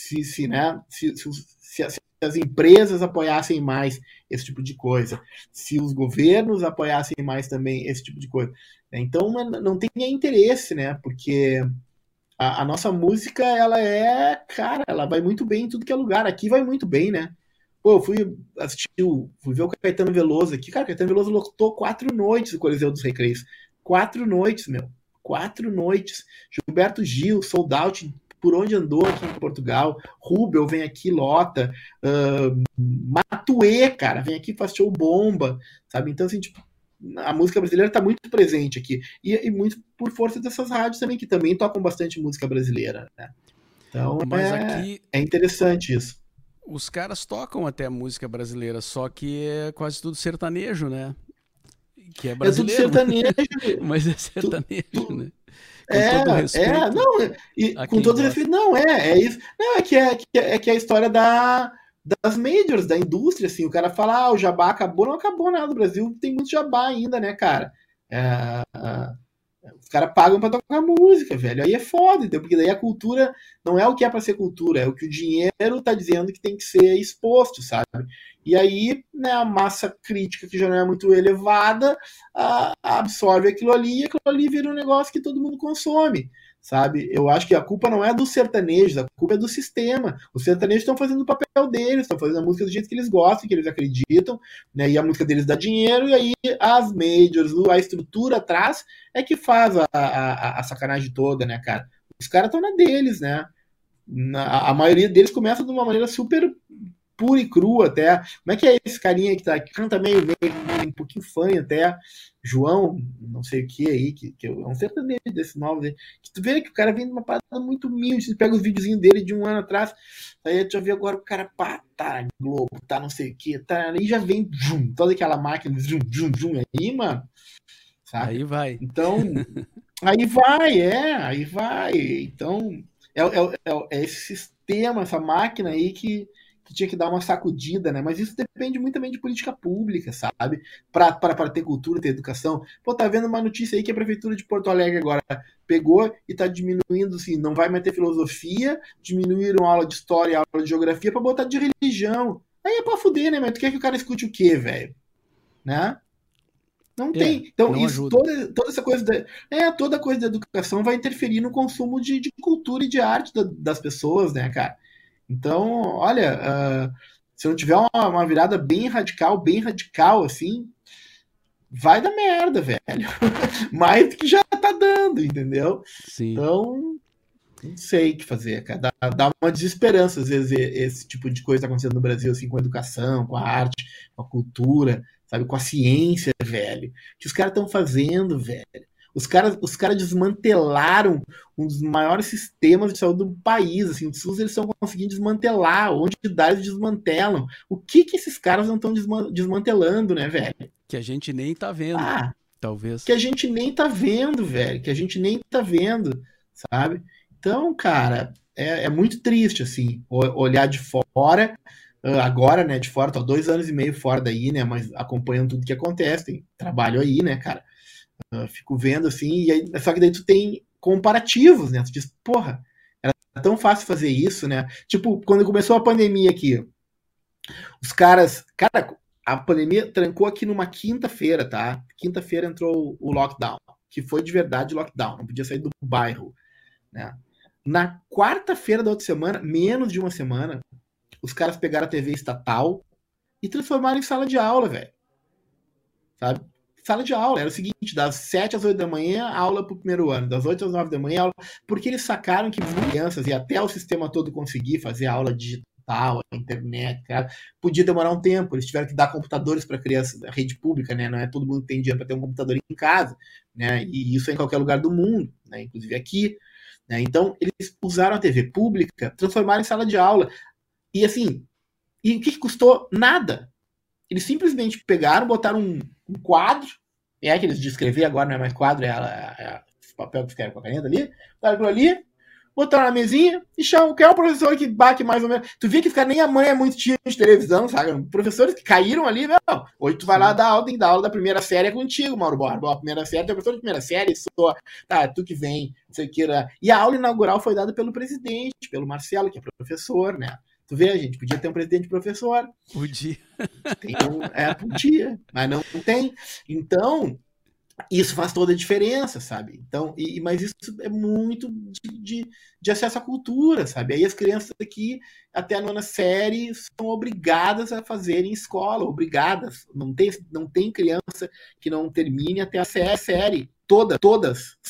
Speaker 3: se as empresas apoiassem mais esse tipo de coisa, se os governos apoiassem mais também esse tipo de coisa. Então não tem interesse, né? Porque a nossa música, cara, ela vai muito bem em tudo que é lugar. Aqui vai muito bem, né? Pô, eu fui ver o Caetano Veloso aqui. Cara, o Caetano Veloso lotou 4 noites o Coliseu dos Recreios. 4 noites, meu. 4 noites. Gilberto Gil, sold out por onde andou aqui em Portugal. Rubel vem aqui, lota. Matuê, cara, vem aqui, faz show bomba, sabe? Então, assim, tipo, a música brasileira está muito presente aqui. E muito por força dessas rádios também, que também tocam bastante música brasileira, né? Então,
Speaker 2: mas aqui
Speaker 3: é interessante isso.
Speaker 2: Os caras tocam até música brasileira, só que é quase tudo sertanejo, né? Que é brasileiro.
Speaker 3: É tudo sertanejo.
Speaker 2: Mas é sertanejo, né? Com todo respeito.
Speaker 3: Não, e com todo respeito, não, é isso. Não, é que a história das majors, da indústria, assim, o cara fala, o jabá acabou, não acabou nada, o Brasil tem muito jabá ainda, né, cara? Os caras pagam pra tocar música, velho. Aí é foda, entendeu? Porque daí a cultura não é o que é pra ser cultura, é o que o dinheiro tá dizendo que tem que ser exposto, sabe? E aí, né, a massa crítica, que já não é muito elevada, absorve aquilo ali e aquilo ali vira um negócio que todo mundo consome, sabe? Eu acho que a culpa não é dos sertanejos, a culpa é do sistema. Os sertanejos estão fazendo o papel deles, estão fazendo a música do jeito que eles gostam, que eles acreditam, né? E a música deles dá dinheiro, e aí as majors, a estrutura atrás é que faz a sacanagem toda, né, cara? Os caras estão na deles, né? A maioria deles começa de uma maneira super pura e crua até. Como é que é esse carinha que canta meio, um pouquinho fanho até, João, não sei o que aí, que é um sertanejo desse novo, que tu vê que o cara vem de uma parada muito humilde, você pega os videozinhos dele de um ano atrás, aí tu já vê agora o cara, tá na Globo, tá não sei o que, tá, aí já vem, toda aquela máquina, aí, mano, sabe?
Speaker 2: Aí vai.
Speaker 3: Então, aí vai, então, é esse sistema, essa máquina aí que tinha que dar uma sacudida, né? Mas isso depende muito também de política pública, sabe? Para ter cultura, ter educação. Pô, tá vendo uma notícia aí que a Prefeitura de Porto Alegre agora pegou e tá diminuindo, assim, não vai mais ter filosofia, diminuíram aula de história e aula de geografia para botar de religião. Aí é pra fuder, né? Mas tu quer que o cara escute o quê, velho? Né? Não tem. Então,
Speaker 2: não
Speaker 3: isso, toda essa coisa toda coisa da educação vai interferir no consumo de cultura e de arte das pessoas, né, cara? Então, olha, se não tiver uma virada bem radical, assim, vai dar merda, velho. Mais do que já tá dando, entendeu?
Speaker 2: Sim.
Speaker 3: Então, não sei o que fazer, cara. Dá uma desesperança, às vezes, esse tipo de coisa tá acontecendo no Brasil, assim, com a educação, com a arte, com a cultura, sabe, com a ciência, velho. Que os caras estão fazendo, velho. Os caras desmantelaram um dos maiores sistemas de saúde do país. Assim, o SUS eles estão conseguindo desmantelar. Onde dá, eles desmantelam. O que esses caras não estão desmantelando, né, velho?
Speaker 2: Que a gente nem tá vendo. Talvez.
Speaker 3: que a gente nem tá vendo, velho, que a gente nem tá vendo, sabe? Então, cara, é muito triste, assim, olhar de fora, agora, né, de fora, tô há 2 anos e meio fora daí, né, mas acompanhando tudo que acontece, tem trabalho aí, né, cara, fico vendo, assim, e aí, só que daí tu tem comparativos, né, tu diz, porra, era tão fácil fazer isso, né, tipo, quando começou a pandemia aqui, os caras, cara, a pandemia trancou aqui numa quinta-feira, tá? Quinta-feira entrou o lockdown, que foi de verdade lockdown, não podia sair do bairro, né? Na quarta-feira da outra semana, menos de uma semana, os caras pegaram a TV estatal e transformaram em sala de aula, velho. Sabe? Sala de aula. Era o seguinte, das 7 às 8 da manhã, aula pro primeiro ano. Das 8 às 9 da manhã, aula. Porque eles sacaram que crianças, e até o sistema todo conseguir fazer aula digital, a internet, cara, podia demorar um tempo. Eles tiveram que dar computadores para crianças da rede pública, né? Não é todo mundo que tem dinheiro para ter um computador em casa, né? E isso é em qualquer lugar do mundo, né? Inclusive aqui. Né? Então, eles usaram a TV pública, transformaram em sala de aula. E assim, e o que custou? Nada. Eles simplesmente pegaram, botaram um quadro, que eles de escrever agora não é mais quadro, é esse papel que escreve com a caneta ali, botaram aquilo ali, botaram na mesinha e chamam, que é um professor que bate mais ou menos. Tu vê que fica nem a mãe é muito tinha de televisão, sabe? Professores que caíram ali, meu. Hoje tu vai lá dar aula, tem que dar aula da primeira série é contigo, Mauro Borba. A primeira série, tu é professor de primeira série, só, tá, tu que vem, não sei o que. E a aula inaugural foi dada pelo presidente, pelo Marcelo, que é professor, né? Tu vê, a gente podia ter um presidente professor.
Speaker 2: Podia.
Speaker 3: Podia, mas não tem. Então, isso faz toda a diferença, sabe? Então, mas isso é muito de acesso à cultura, sabe? Aí as crianças aqui, até a 9ª série, são obrigadas a fazerem escola, obrigadas. Não tem criança que não termine até a série. Todas,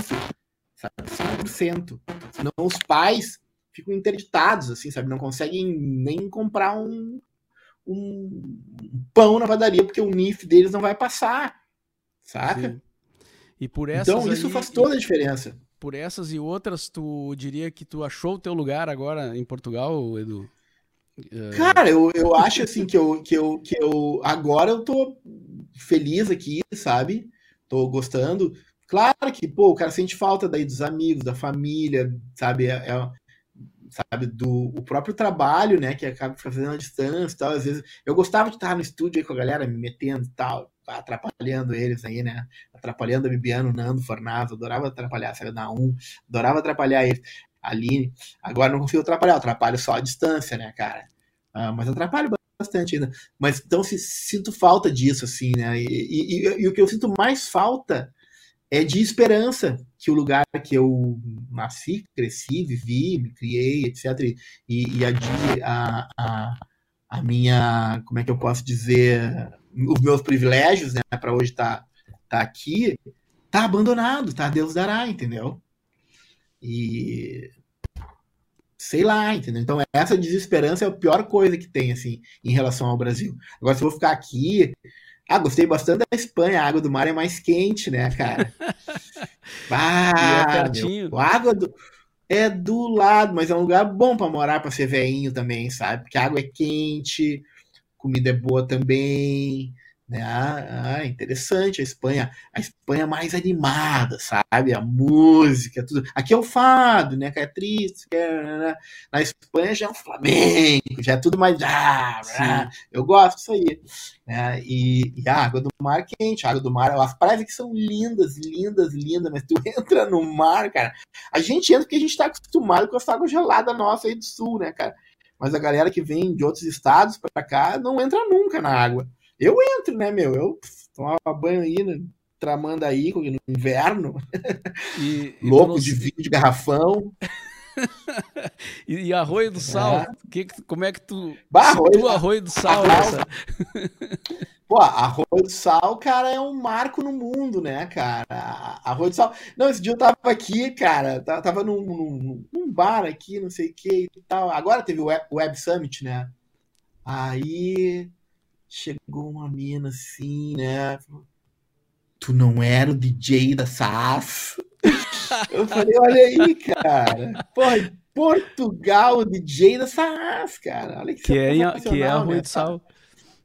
Speaker 3: 100%. Senão os pais ficam interditados, assim, sabe? Não conseguem nem comprar um pão na padaria, porque o NIF deles não vai passar, saca?
Speaker 2: Sim. E por essas
Speaker 3: então isso faz toda a diferença.
Speaker 2: Por essas e outras, tu diria que tu achou o teu lugar agora em Portugal, Edu?
Speaker 3: Cara, eu acho assim que eu agora eu tô feliz aqui, sabe? Tô gostando. Claro que, pô, o cara sente falta daí dos amigos, da família, sabe? Sabe, o próprio trabalho, né, que acaba fazendo à distância e tal, às vezes, eu gostava de estar no estúdio aí com a galera, me metendo e tal, atrapalhando eles aí, né, atrapalhando a Bibiano, o Nando, o Fornado, adorava atrapalhar, sabe, da adorava atrapalhar eles, a Aline, agora não consigo atrapalhar, eu atrapalho só a distância, né, cara, mas atrapalho bastante ainda, mas então sinto falta disso, assim, né, e o que eu sinto mais falta é de esperança, que o lugar que eu nasci, cresci, vivi, me criei, etc. E a minha, como é que eu posso dizer, os meus privilégios, né, para hoje tá aqui, tá abandonado, tá? Deus dará, entendeu? E sei lá, entendeu? Então essa desesperança é a pior coisa que tem, assim, em relação ao Brasil. Agora, se eu vou ficar aqui, gostei bastante da Espanha, a água do mar é mais quente, né, cara?
Speaker 2: E é pertinho.
Speaker 3: A água é do lado, mas é um lugar bom para morar, para ser veinho também, sabe? Porque a água é quente, comida é boa também, né? Interessante a Espanha mais animada, sabe? A música, tudo. Aqui é o fado, né? Que é triste, na Espanha já é um flamenco, já é tudo mais. Eu gosto disso aí. Né? E a água do mar é quente, a água do mar, as praias que são lindas, lindas, lindas, mas tu entra no mar, cara. A gente entra porque a gente tá acostumado com essa água gelada nossa aí do sul, né, cara? Mas a galera que vem de outros estados pra cá não entra nunca na água. Eu entro, né, meu? Eu tomava banho aí no Tramandaí no inverno. Louco de vinho de garrafão.
Speaker 2: E Arroio do Sal? Como é que tu
Speaker 3: situa
Speaker 2: Arroio do Sal?
Speaker 3: Pô, Arroio do Sal, cara, é um marco no mundo, né, cara? Arroio do Sal. Não, esse dia eu tava aqui, cara, tava num bar aqui, não sei o que e tal. Agora teve o Web Summit, né? Aí chegou uma mina assim, né? Tu não era o DJ da SAS? Eu falei, olha aí, cara. Porra, Portugal, o DJ da SAS, cara. Olha que
Speaker 2: é Arroio
Speaker 3: né?
Speaker 2: do Sal.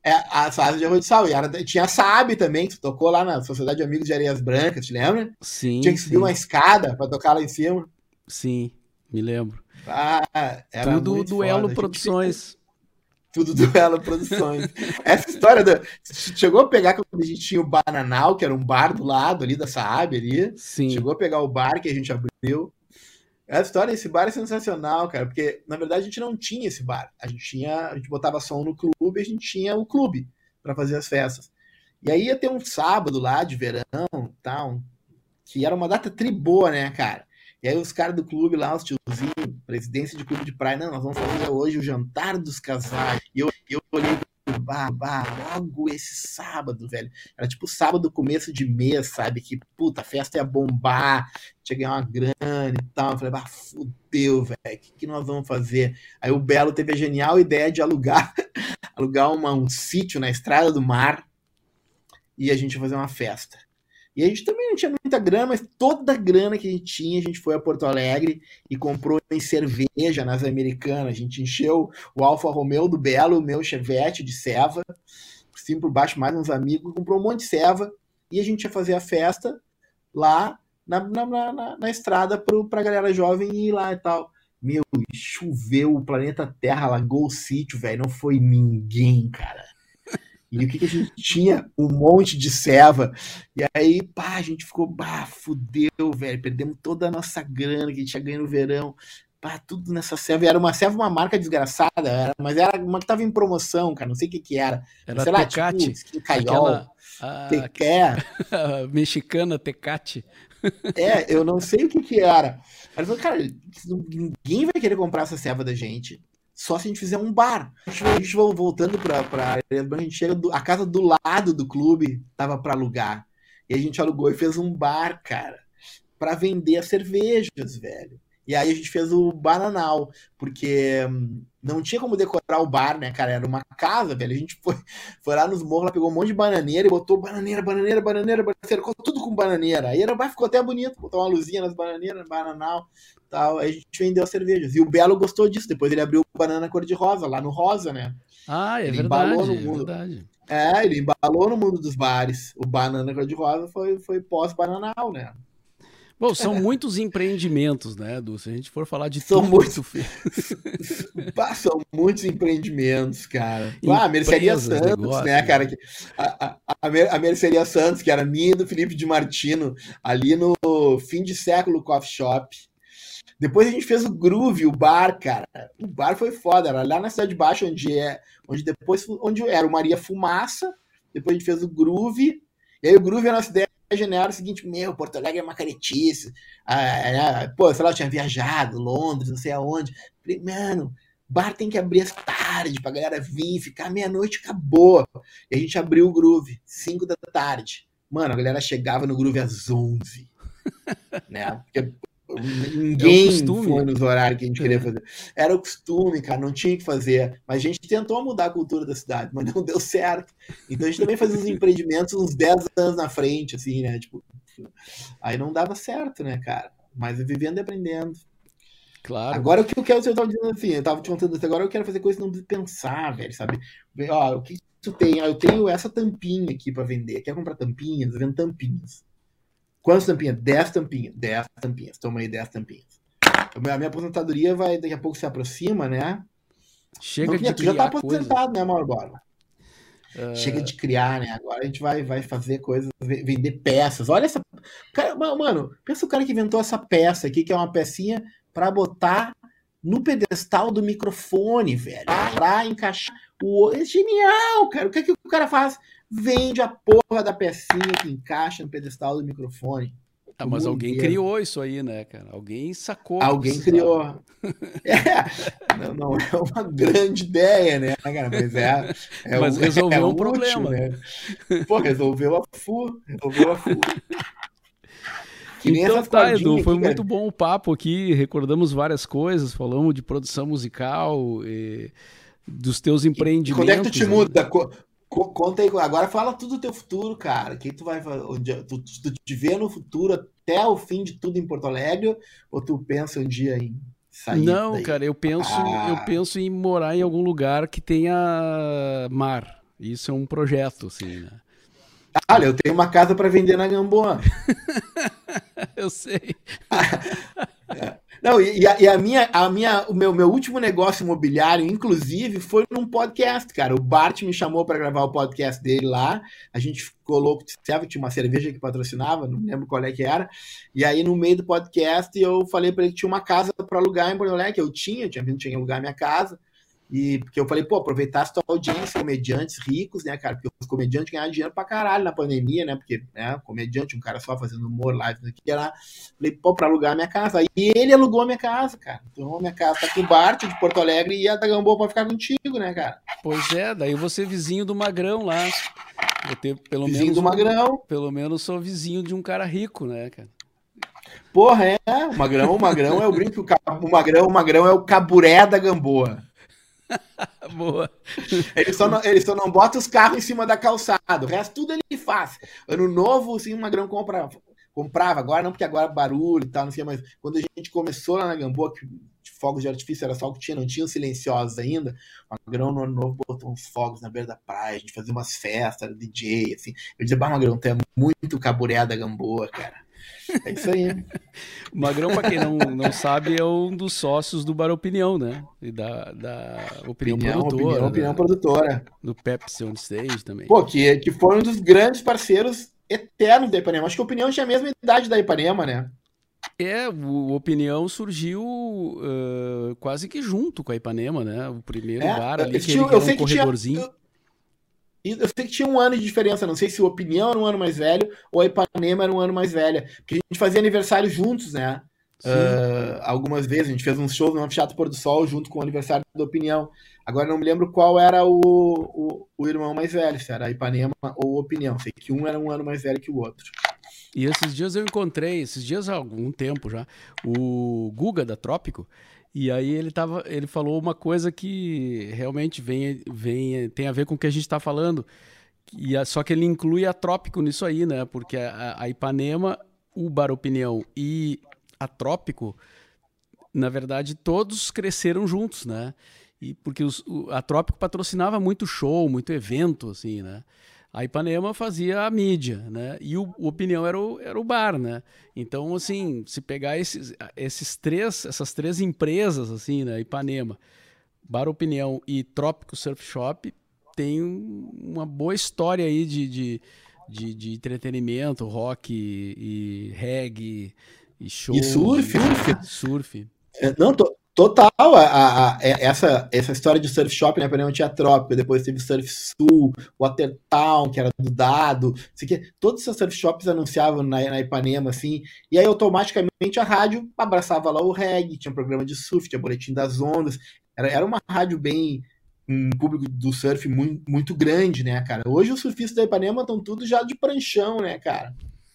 Speaker 3: a Saab de Arroio do Sal. E tinha a Saab também, que tu tocou lá na Sociedade de Amigos de Areias Brancas, te lembra?
Speaker 2: Sim,
Speaker 3: Tinha que subir
Speaker 2: sim.
Speaker 3: uma escada pra tocar lá em cima.
Speaker 2: Sim, me lembro.
Speaker 3: Era
Speaker 2: Tudo
Speaker 3: muito
Speaker 2: Duelo
Speaker 3: foda.
Speaker 2: Produções.
Speaker 3: Tudo Duelo Produções. Essa história chegou a pegar quando a gente tinha o Bananal, que era um bar do lado ali da Saab ali.
Speaker 2: Sim.
Speaker 3: Chegou a pegar o bar que a gente abriu. Essa história, esse bar é sensacional, cara, porque na verdade a gente não tinha esse bar. A gente botava som no clube, a gente tinha o clube para fazer as festas. E aí ia ter um sábado lá de verão, tal, que era uma data tri boa, né, cara? E aí os caras do clube lá, os tiozinhos, presidência de clube de praia, não, nós vamos fazer hoje o jantar dos casais. E eu olhei logo esse sábado, velho. Era tipo sábado, começo de mês, sabe? Que, puta, a festa ia bombar, tinha ganhar uma grana e tal. Eu falei, fudeu, velho, o que nós vamos fazer? Aí o Belo teve a genial ideia de alugar um sítio na Estrada do Mar e a gente ia fazer uma festa. E a gente também não tinha muita grana, mas toda a grana que a gente tinha, a gente foi a Porto Alegre e comprou em cerveja nas Americanas. A gente encheu o Alfa Romeo do Belo, o meu Chevette de ceva, por cima por baixo, mais uns amigos, comprou um monte de ceva e a gente ia fazer a festa lá na estrada pra galera jovem ir lá e tal. Meu, choveu, o planeta Terra alagou o sítio, velho, não foi ninguém, cara. E o que a gente tinha? Um monte de ceva. E aí, a gente ficou, fudeu, velho. Perdemos toda a nossa grana que a gente tinha ganho no verão. Tudo nessa ceva. E era uma ceva, uma marca desgraçada, mas era uma que tava em promoção, cara. Não sei o que era.
Speaker 2: Era
Speaker 3: sei lá,
Speaker 2: Tecate.
Speaker 3: Tipo, Caiol.
Speaker 2: A mexicana Tecate.
Speaker 3: Eu não sei o que era. Mas, cara, ninguém vai querer comprar essa ceva da gente. Só se a gente fizer um bar. A gente voltando pra a gente chega, a casa do lado do clube tava para alugar. E a gente alugou e fez um bar, cara, para vender as cervejas, velho. E aí a gente fez o Bananal, porque não tinha como decorar o bar, né, cara? Era uma casa, velho. A gente foi lá nos morros, lá pegou um monte de bananeira e botou bananeira, cercou tudo com bananeira. Aí ficou até bonito, botou uma luzinha nas bananeiras, Bananal. Tal, aí a gente vendeu as cervejas. E o Belo gostou disso. Depois ele abriu o Banana Cor-de-Rosa, lá no Rosa, né?
Speaker 2: Ele
Speaker 3: verdade,
Speaker 2: embalou no mundo. Verdade.
Speaker 3: Ele embalou no mundo dos bares. O Banana Cor-de-Rosa foi pós-Bananal, né?
Speaker 2: Bom, são muitos empreendimentos, né, Edu? Se a gente for falar de
Speaker 3: são muitos empreendimentos, cara. A Mercearia Santos, negócios, né, cara? A Mercearia Santos, que era minha e do Felipe de Martino, ali no Fim de Século Coffee Shop. Depois a gente fez o Groove, o bar, cara. O bar foi foda, era lá na Cidade Baixa, onde era o Maria Fumaça. Depois a gente fez o Groove. E aí o Groove, a nossa ideia genial era o seguinte: Porto Alegre é uma caretice. Sei lá, eu tinha viajado, Londres, não sei aonde. Falei, mano, bar tem que abrir às tarde pra galera vir, ficar meia-noite, acabou. E a gente abriu o Groove, 5 da tarde. Mano, a galera chegava no Groove às 11. Né? Porque ninguém foi nos horários que a gente queria fazer. Era o costume, cara, não tinha que fazer. Mas a gente tentou mudar a cultura da cidade, mas não deu certo. Então a gente também fazia os empreendimentos uns 10 anos na frente, assim, né? Tipo, aí não dava certo, né, cara? Mas vivendo e aprendendo.
Speaker 2: Claro.
Speaker 3: Agora o que eu quero, eu tava dizendo assim, eu tava te contando isso, agora eu quero fazer coisa que não precisa pensar, velho, sabe? Ó, o que tu tem? Eu tenho essa tampinha aqui pra vender. Quer comprar tampinhas? Eu vendo tampinhas. Quantas tampinhas? 10 tampinhas. 10 tampinhas. Toma aí 10 tampinhas. A minha aposentadoria vai daqui a pouco se aproxima, né?
Speaker 2: Chega de
Speaker 3: criar. Já tá aposentado, né, Mauro Borba? Chega de criar, né? Agora a gente vai fazer coisas, vender peças. Olha essa. Cara, mano, pensa o cara que inventou essa peça aqui, que é uma pecinha pra botar no pedestal do microfone, velho. Pra encaixar o. É genial, cara. O que o cara faz? Vende a porra da pecinha que encaixa no pedestal do microfone.
Speaker 2: Mas alguém criou isso aí, né, cara? Alguém sacou.
Speaker 3: Alguém criou. Não é uma grande ideia, né, cara? Mas
Speaker 2: resolveu um problema.
Speaker 3: Né? Pô, resolveu a FU.
Speaker 2: Então tá, Edu, foi muito bom o papo aqui, recordamos várias coisas, falamos de produção musical, dos teus empreendimentos.
Speaker 3: Quando é que tu te muda? Conta aí, agora fala tudo do teu futuro, cara. Que tu vai fazer? Tu te vê no futuro até o fim de tudo em Porto Alegre, ou tu pensa um dia em sair?
Speaker 2: Não, daí? Cara, eu penso em morar em algum lugar que tenha mar. Isso é um projeto, assim, né?
Speaker 3: Olha, eu tenho uma casa para vender na Gamboa.
Speaker 2: Eu sei.
Speaker 3: Não, o meu último negócio imobiliário, inclusive, foi num podcast, cara. O Bart me chamou para gravar o podcast dele lá. A gente ficou louco de serve, tinha uma cerveja que patrocinava, não lembro qual é que era. E aí, no meio do podcast, eu falei para ele que tinha uma casa para alugar em Porto Alegre, que eu tinha vindo, tinha que alugar minha casa. E porque eu falei, pô, aproveitar essa tua audiência, comediantes ricos, né, cara? Porque os comediantes ganharam dinheiro pra caralho na pandemia, né? Porque, né, comediante, um cara só fazendo humor, live, aqui era. Falei, pô, pra alugar a minha casa. E ele alugou a minha casa, cara. Então a minha casa tá aqui em Bart, de Porto Alegre, e a da Gamboa pode ficar contigo, né, cara?
Speaker 2: Pois é, daí você vizinho do Magrão lá. Eu tenho pelo
Speaker 3: Vizinho
Speaker 2: menos
Speaker 3: do Magrão.
Speaker 2: Pelo menos sou vizinho de um cara rico, né, cara?
Speaker 3: Porra, o Magrão é o brinco, o Magrão é o caburé da Gamboa.
Speaker 2: Boa.
Speaker 3: Ele só não bota os carros em cima da calçada. O resto tudo ele faz. Ano novo, assim, o Magrão comprava. Agora não, porque agora barulho e tal, não sei, mas quando a gente começou lá na Gamboa, que fogos de artifício era só o que tinha, não tinha os silenciosos ainda. O Magrão no ano novo botou uns fogos na beira da praia, a gente fazia umas festas, era DJ, assim. Eu dizia, Magrão, tu é muito caburé da Gamboa, cara. É isso aí.
Speaker 2: O Magrão, pra quem não sabe, é um dos sócios do Bar Opinião, né? E da Opinião Produtora.
Speaker 3: Opinião Produtora.
Speaker 2: Do Pepsi On Stage também.
Speaker 3: Pô, que foi um dos grandes parceiros eternos da Ipanema. Acho que a Opinião tinha a mesma idade da Ipanema, né?
Speaker 2: O Opinião surgiu quase que junto com a Ipanema, né? O primeiro bar ali, que era um corredorzinho.
Speaker 3: Eu sei que tinha um ano de diferença, não sei se o Opinião era um ano mais velho ou a Ipanema era um ano mais velha. Porque a gente fazia aniversário juntos, né? Algumas vezes, a gente fez uns shows no Teatro Pôr do Sol junto com o aniversário da Opinião. Agora não me lembro qual era o irmão mais velho, se era a Ipanema ou a Opinião. Sei que um era um ano mais velho que o outro.
Speaker 2: E esses dias eu encontrei, há algum tempo já, o Guga da Trópico. E aí ele falou uma coisa que realmente tem a ver com o que a gente está falando. Só que ele inclui a Trópico nisso aí, né? Porque a Ipanema, o Bar Opinião e a Trópico, na verdade, todos cresceram juntos, né? E porque a Trópico patrocinava muito show, muito evento, assim, né? A Ipanema fazia a mídia, né? E o Opinião era o bar, né? Então, assim, se pegar essas três empresas, assim, né? Ipanema, Bar Opinião e Trópico Surf Shop, tem uma boa história aí de entretenimento, rock e reggae e show.
Speaker 3: E surf.
Speaker 2: Surf.
Speaker 3: Não, total, essa história de surf shop, né? Primeiro tinha Trópico, depois teve Surf Sul, Watertown, que era do Dado, todos esses surf shops anunciavam na Ipanema, assim, e aí automaticamente a rádio abraçava lá o reggae, tinha um programa de surf, tinha boletim das ondas, era uma rádio bem, um público do surf muito, muito grande, né, cara? Hoje os surfistas da Ipanema estão tudo já de pranchão, né, cara?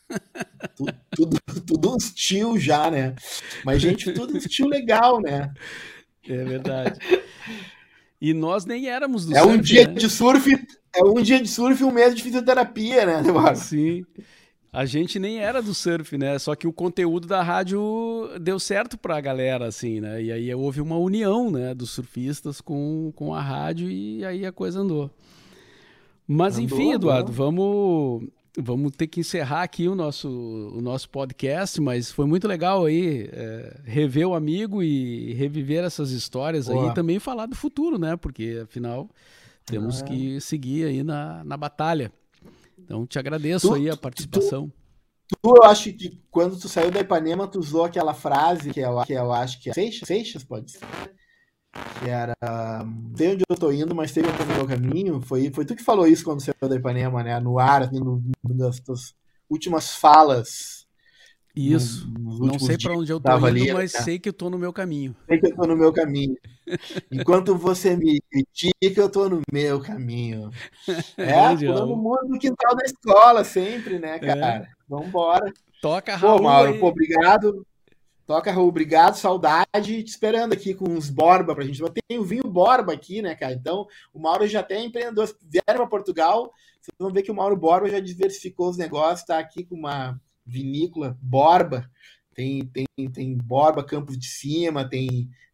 Speaker 3: tudo um estilo já, né? Mas, gente, tudo um estilo legal, né?
Speaker 2: É verdade. E nós nem éramos do
Speaker 3: surf, um dia,
Speaker 2: né?
Speaker 3: de surf. É um dia de surf e um mês de fisioterapia, né, Eduardo?
Speaker 2: Sim. A gente nem era do surf, né? Só que o conteúdo da rádio deu certo pra galera, assim, né? E aí houve uma união, né, dos surfistas com a rádio e aí a coisa andou. Mas, enfim, Eduardo, vamos ter que encerrar aqui o nosso podcast, mas foi muito legal aí rever o amigo e reviver essas histórias aí e também falar do futuro, né? Porque, afinal, temos que seguir aí na batalha. Então, te agradeço aí a participação.
Speaker 3: Eu acho que quando tu saiu da Ipanema, tu usou aquela frase que eu acho que é Seixas, pode ser? Que era, sei onde eu tô indo, mas sei onde eu tô no meu caminho. Foi tu que falou isso quando saiu da Ipanema, né? No ar, assim, nas tuas últimas falas.
Speaker 2: Isso. Não sei para onde eu tô indo, ali, mas sei que eu tô no meu caminho.
Speaker 3: Sei que eu tô no meu caminho. Enquanto você me critica, eu tô no meu caminho. Pulando o muro no quintal da escola, sempre, né, cara? Vambora.
Speaker 2: Toca, Raul.
Speaker 3: Pô, Mauro, obrigado. Toca, Raul, obrigado, saudade, te esperando aqui com uns Borba pra gente. Tem o vinho Borba aqui, né, cara? Então, o Mauro já até empreendedor. Vieram para Portugal, vocês vão ver que o Mauro Borba já diversificou os negócios, tá aqui com uma vinícola Borba. Tem Borba Campos de Cima, tem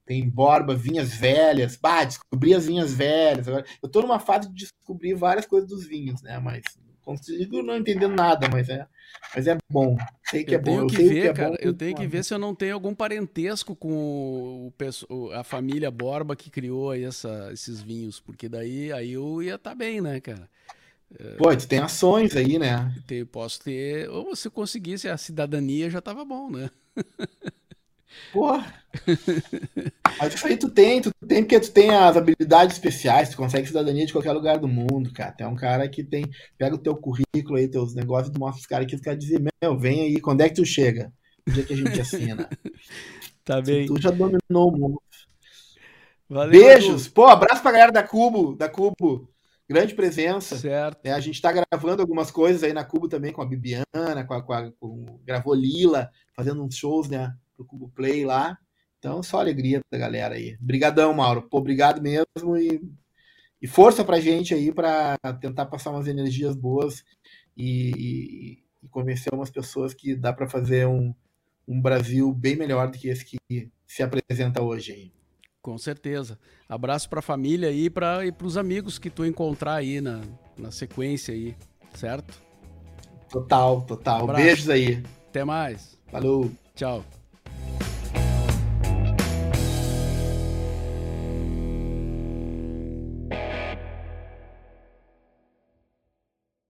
Speaker 3: tem Borba, vinhas velhas. Bah, descobri as vinhas velhas. Agora, eu tô numa fase de descobrir várias coisas dos vinhos, né? Mas consigo não entendendo nada, mas é bom. Sei que
Speaker 2: Eu
Speaker 3: é bom.
Speaker 2: tenho
Speaker 3: Eu
Speaker 2: que
Speaker 3: sei o que
Speaker 2: ver,
Speaker 3: é bom.
Speaker 2: cara. Eu tenho que ver se eu não tenho algum parentesco com a família Borba que criou aí esses vinhos, porque daí aí eu ia estar bem, né, cara?
Speaker 3: Pô, tu tem ações aí, né?
Speaker 2: Posso ter, ou se eu conseguisse a cidadania já tava bom, né?
Speaker 3: Pô, mas isso aí tu tem porque tu tem as habilidades especiais, tu consegue cidadania de qualquer lugar do mundo, cara. Tu é um cara que tem, pega o teu currículo aí, teus negócios, tu mostra os caras aqui, os caras dizem, meu, vem aí, quando é que tu chega? O dia que a gente assina.
Speaker 2: Tá
Speaker 3: Se
Speaker 2: bem.
Speaker 3: tu já dominou o mundo.
Speaker 2: Valeu,
Speaker 3: Beijos!
Speaker 2: Edu.
Speaker 3: Pô, abraço pra galera da Cubo. Grande presença.
Speaker 2: Certo.
Speaker 3: A gente tá gravando algumas coisas aí na Cubo também, com a Bibiana, gravou Lila, fazendo uns shows, né, pro Cubo Play lá. Então, só alegria da galera aí. Obrigadão, Mauro. Pô, obrigado mesmo e força pra gente aí pra tentar passar umas energias boas e convencer umas pessoas que dá pra fazer um Brasil bem melhor do que esse que se apresenta hoje aí.
Speaker 2: Com certeza. Abraço pra família aí e pros amigos que tu encontrar aí na sequência aí, certo?
Speaker 3: Total, total.
Speaker 2: Abraço.
Speaker 3: Beijos aí.
Speaker 2: Até mais.
Speaker 3: Falou.
Speaker 2: Tchau.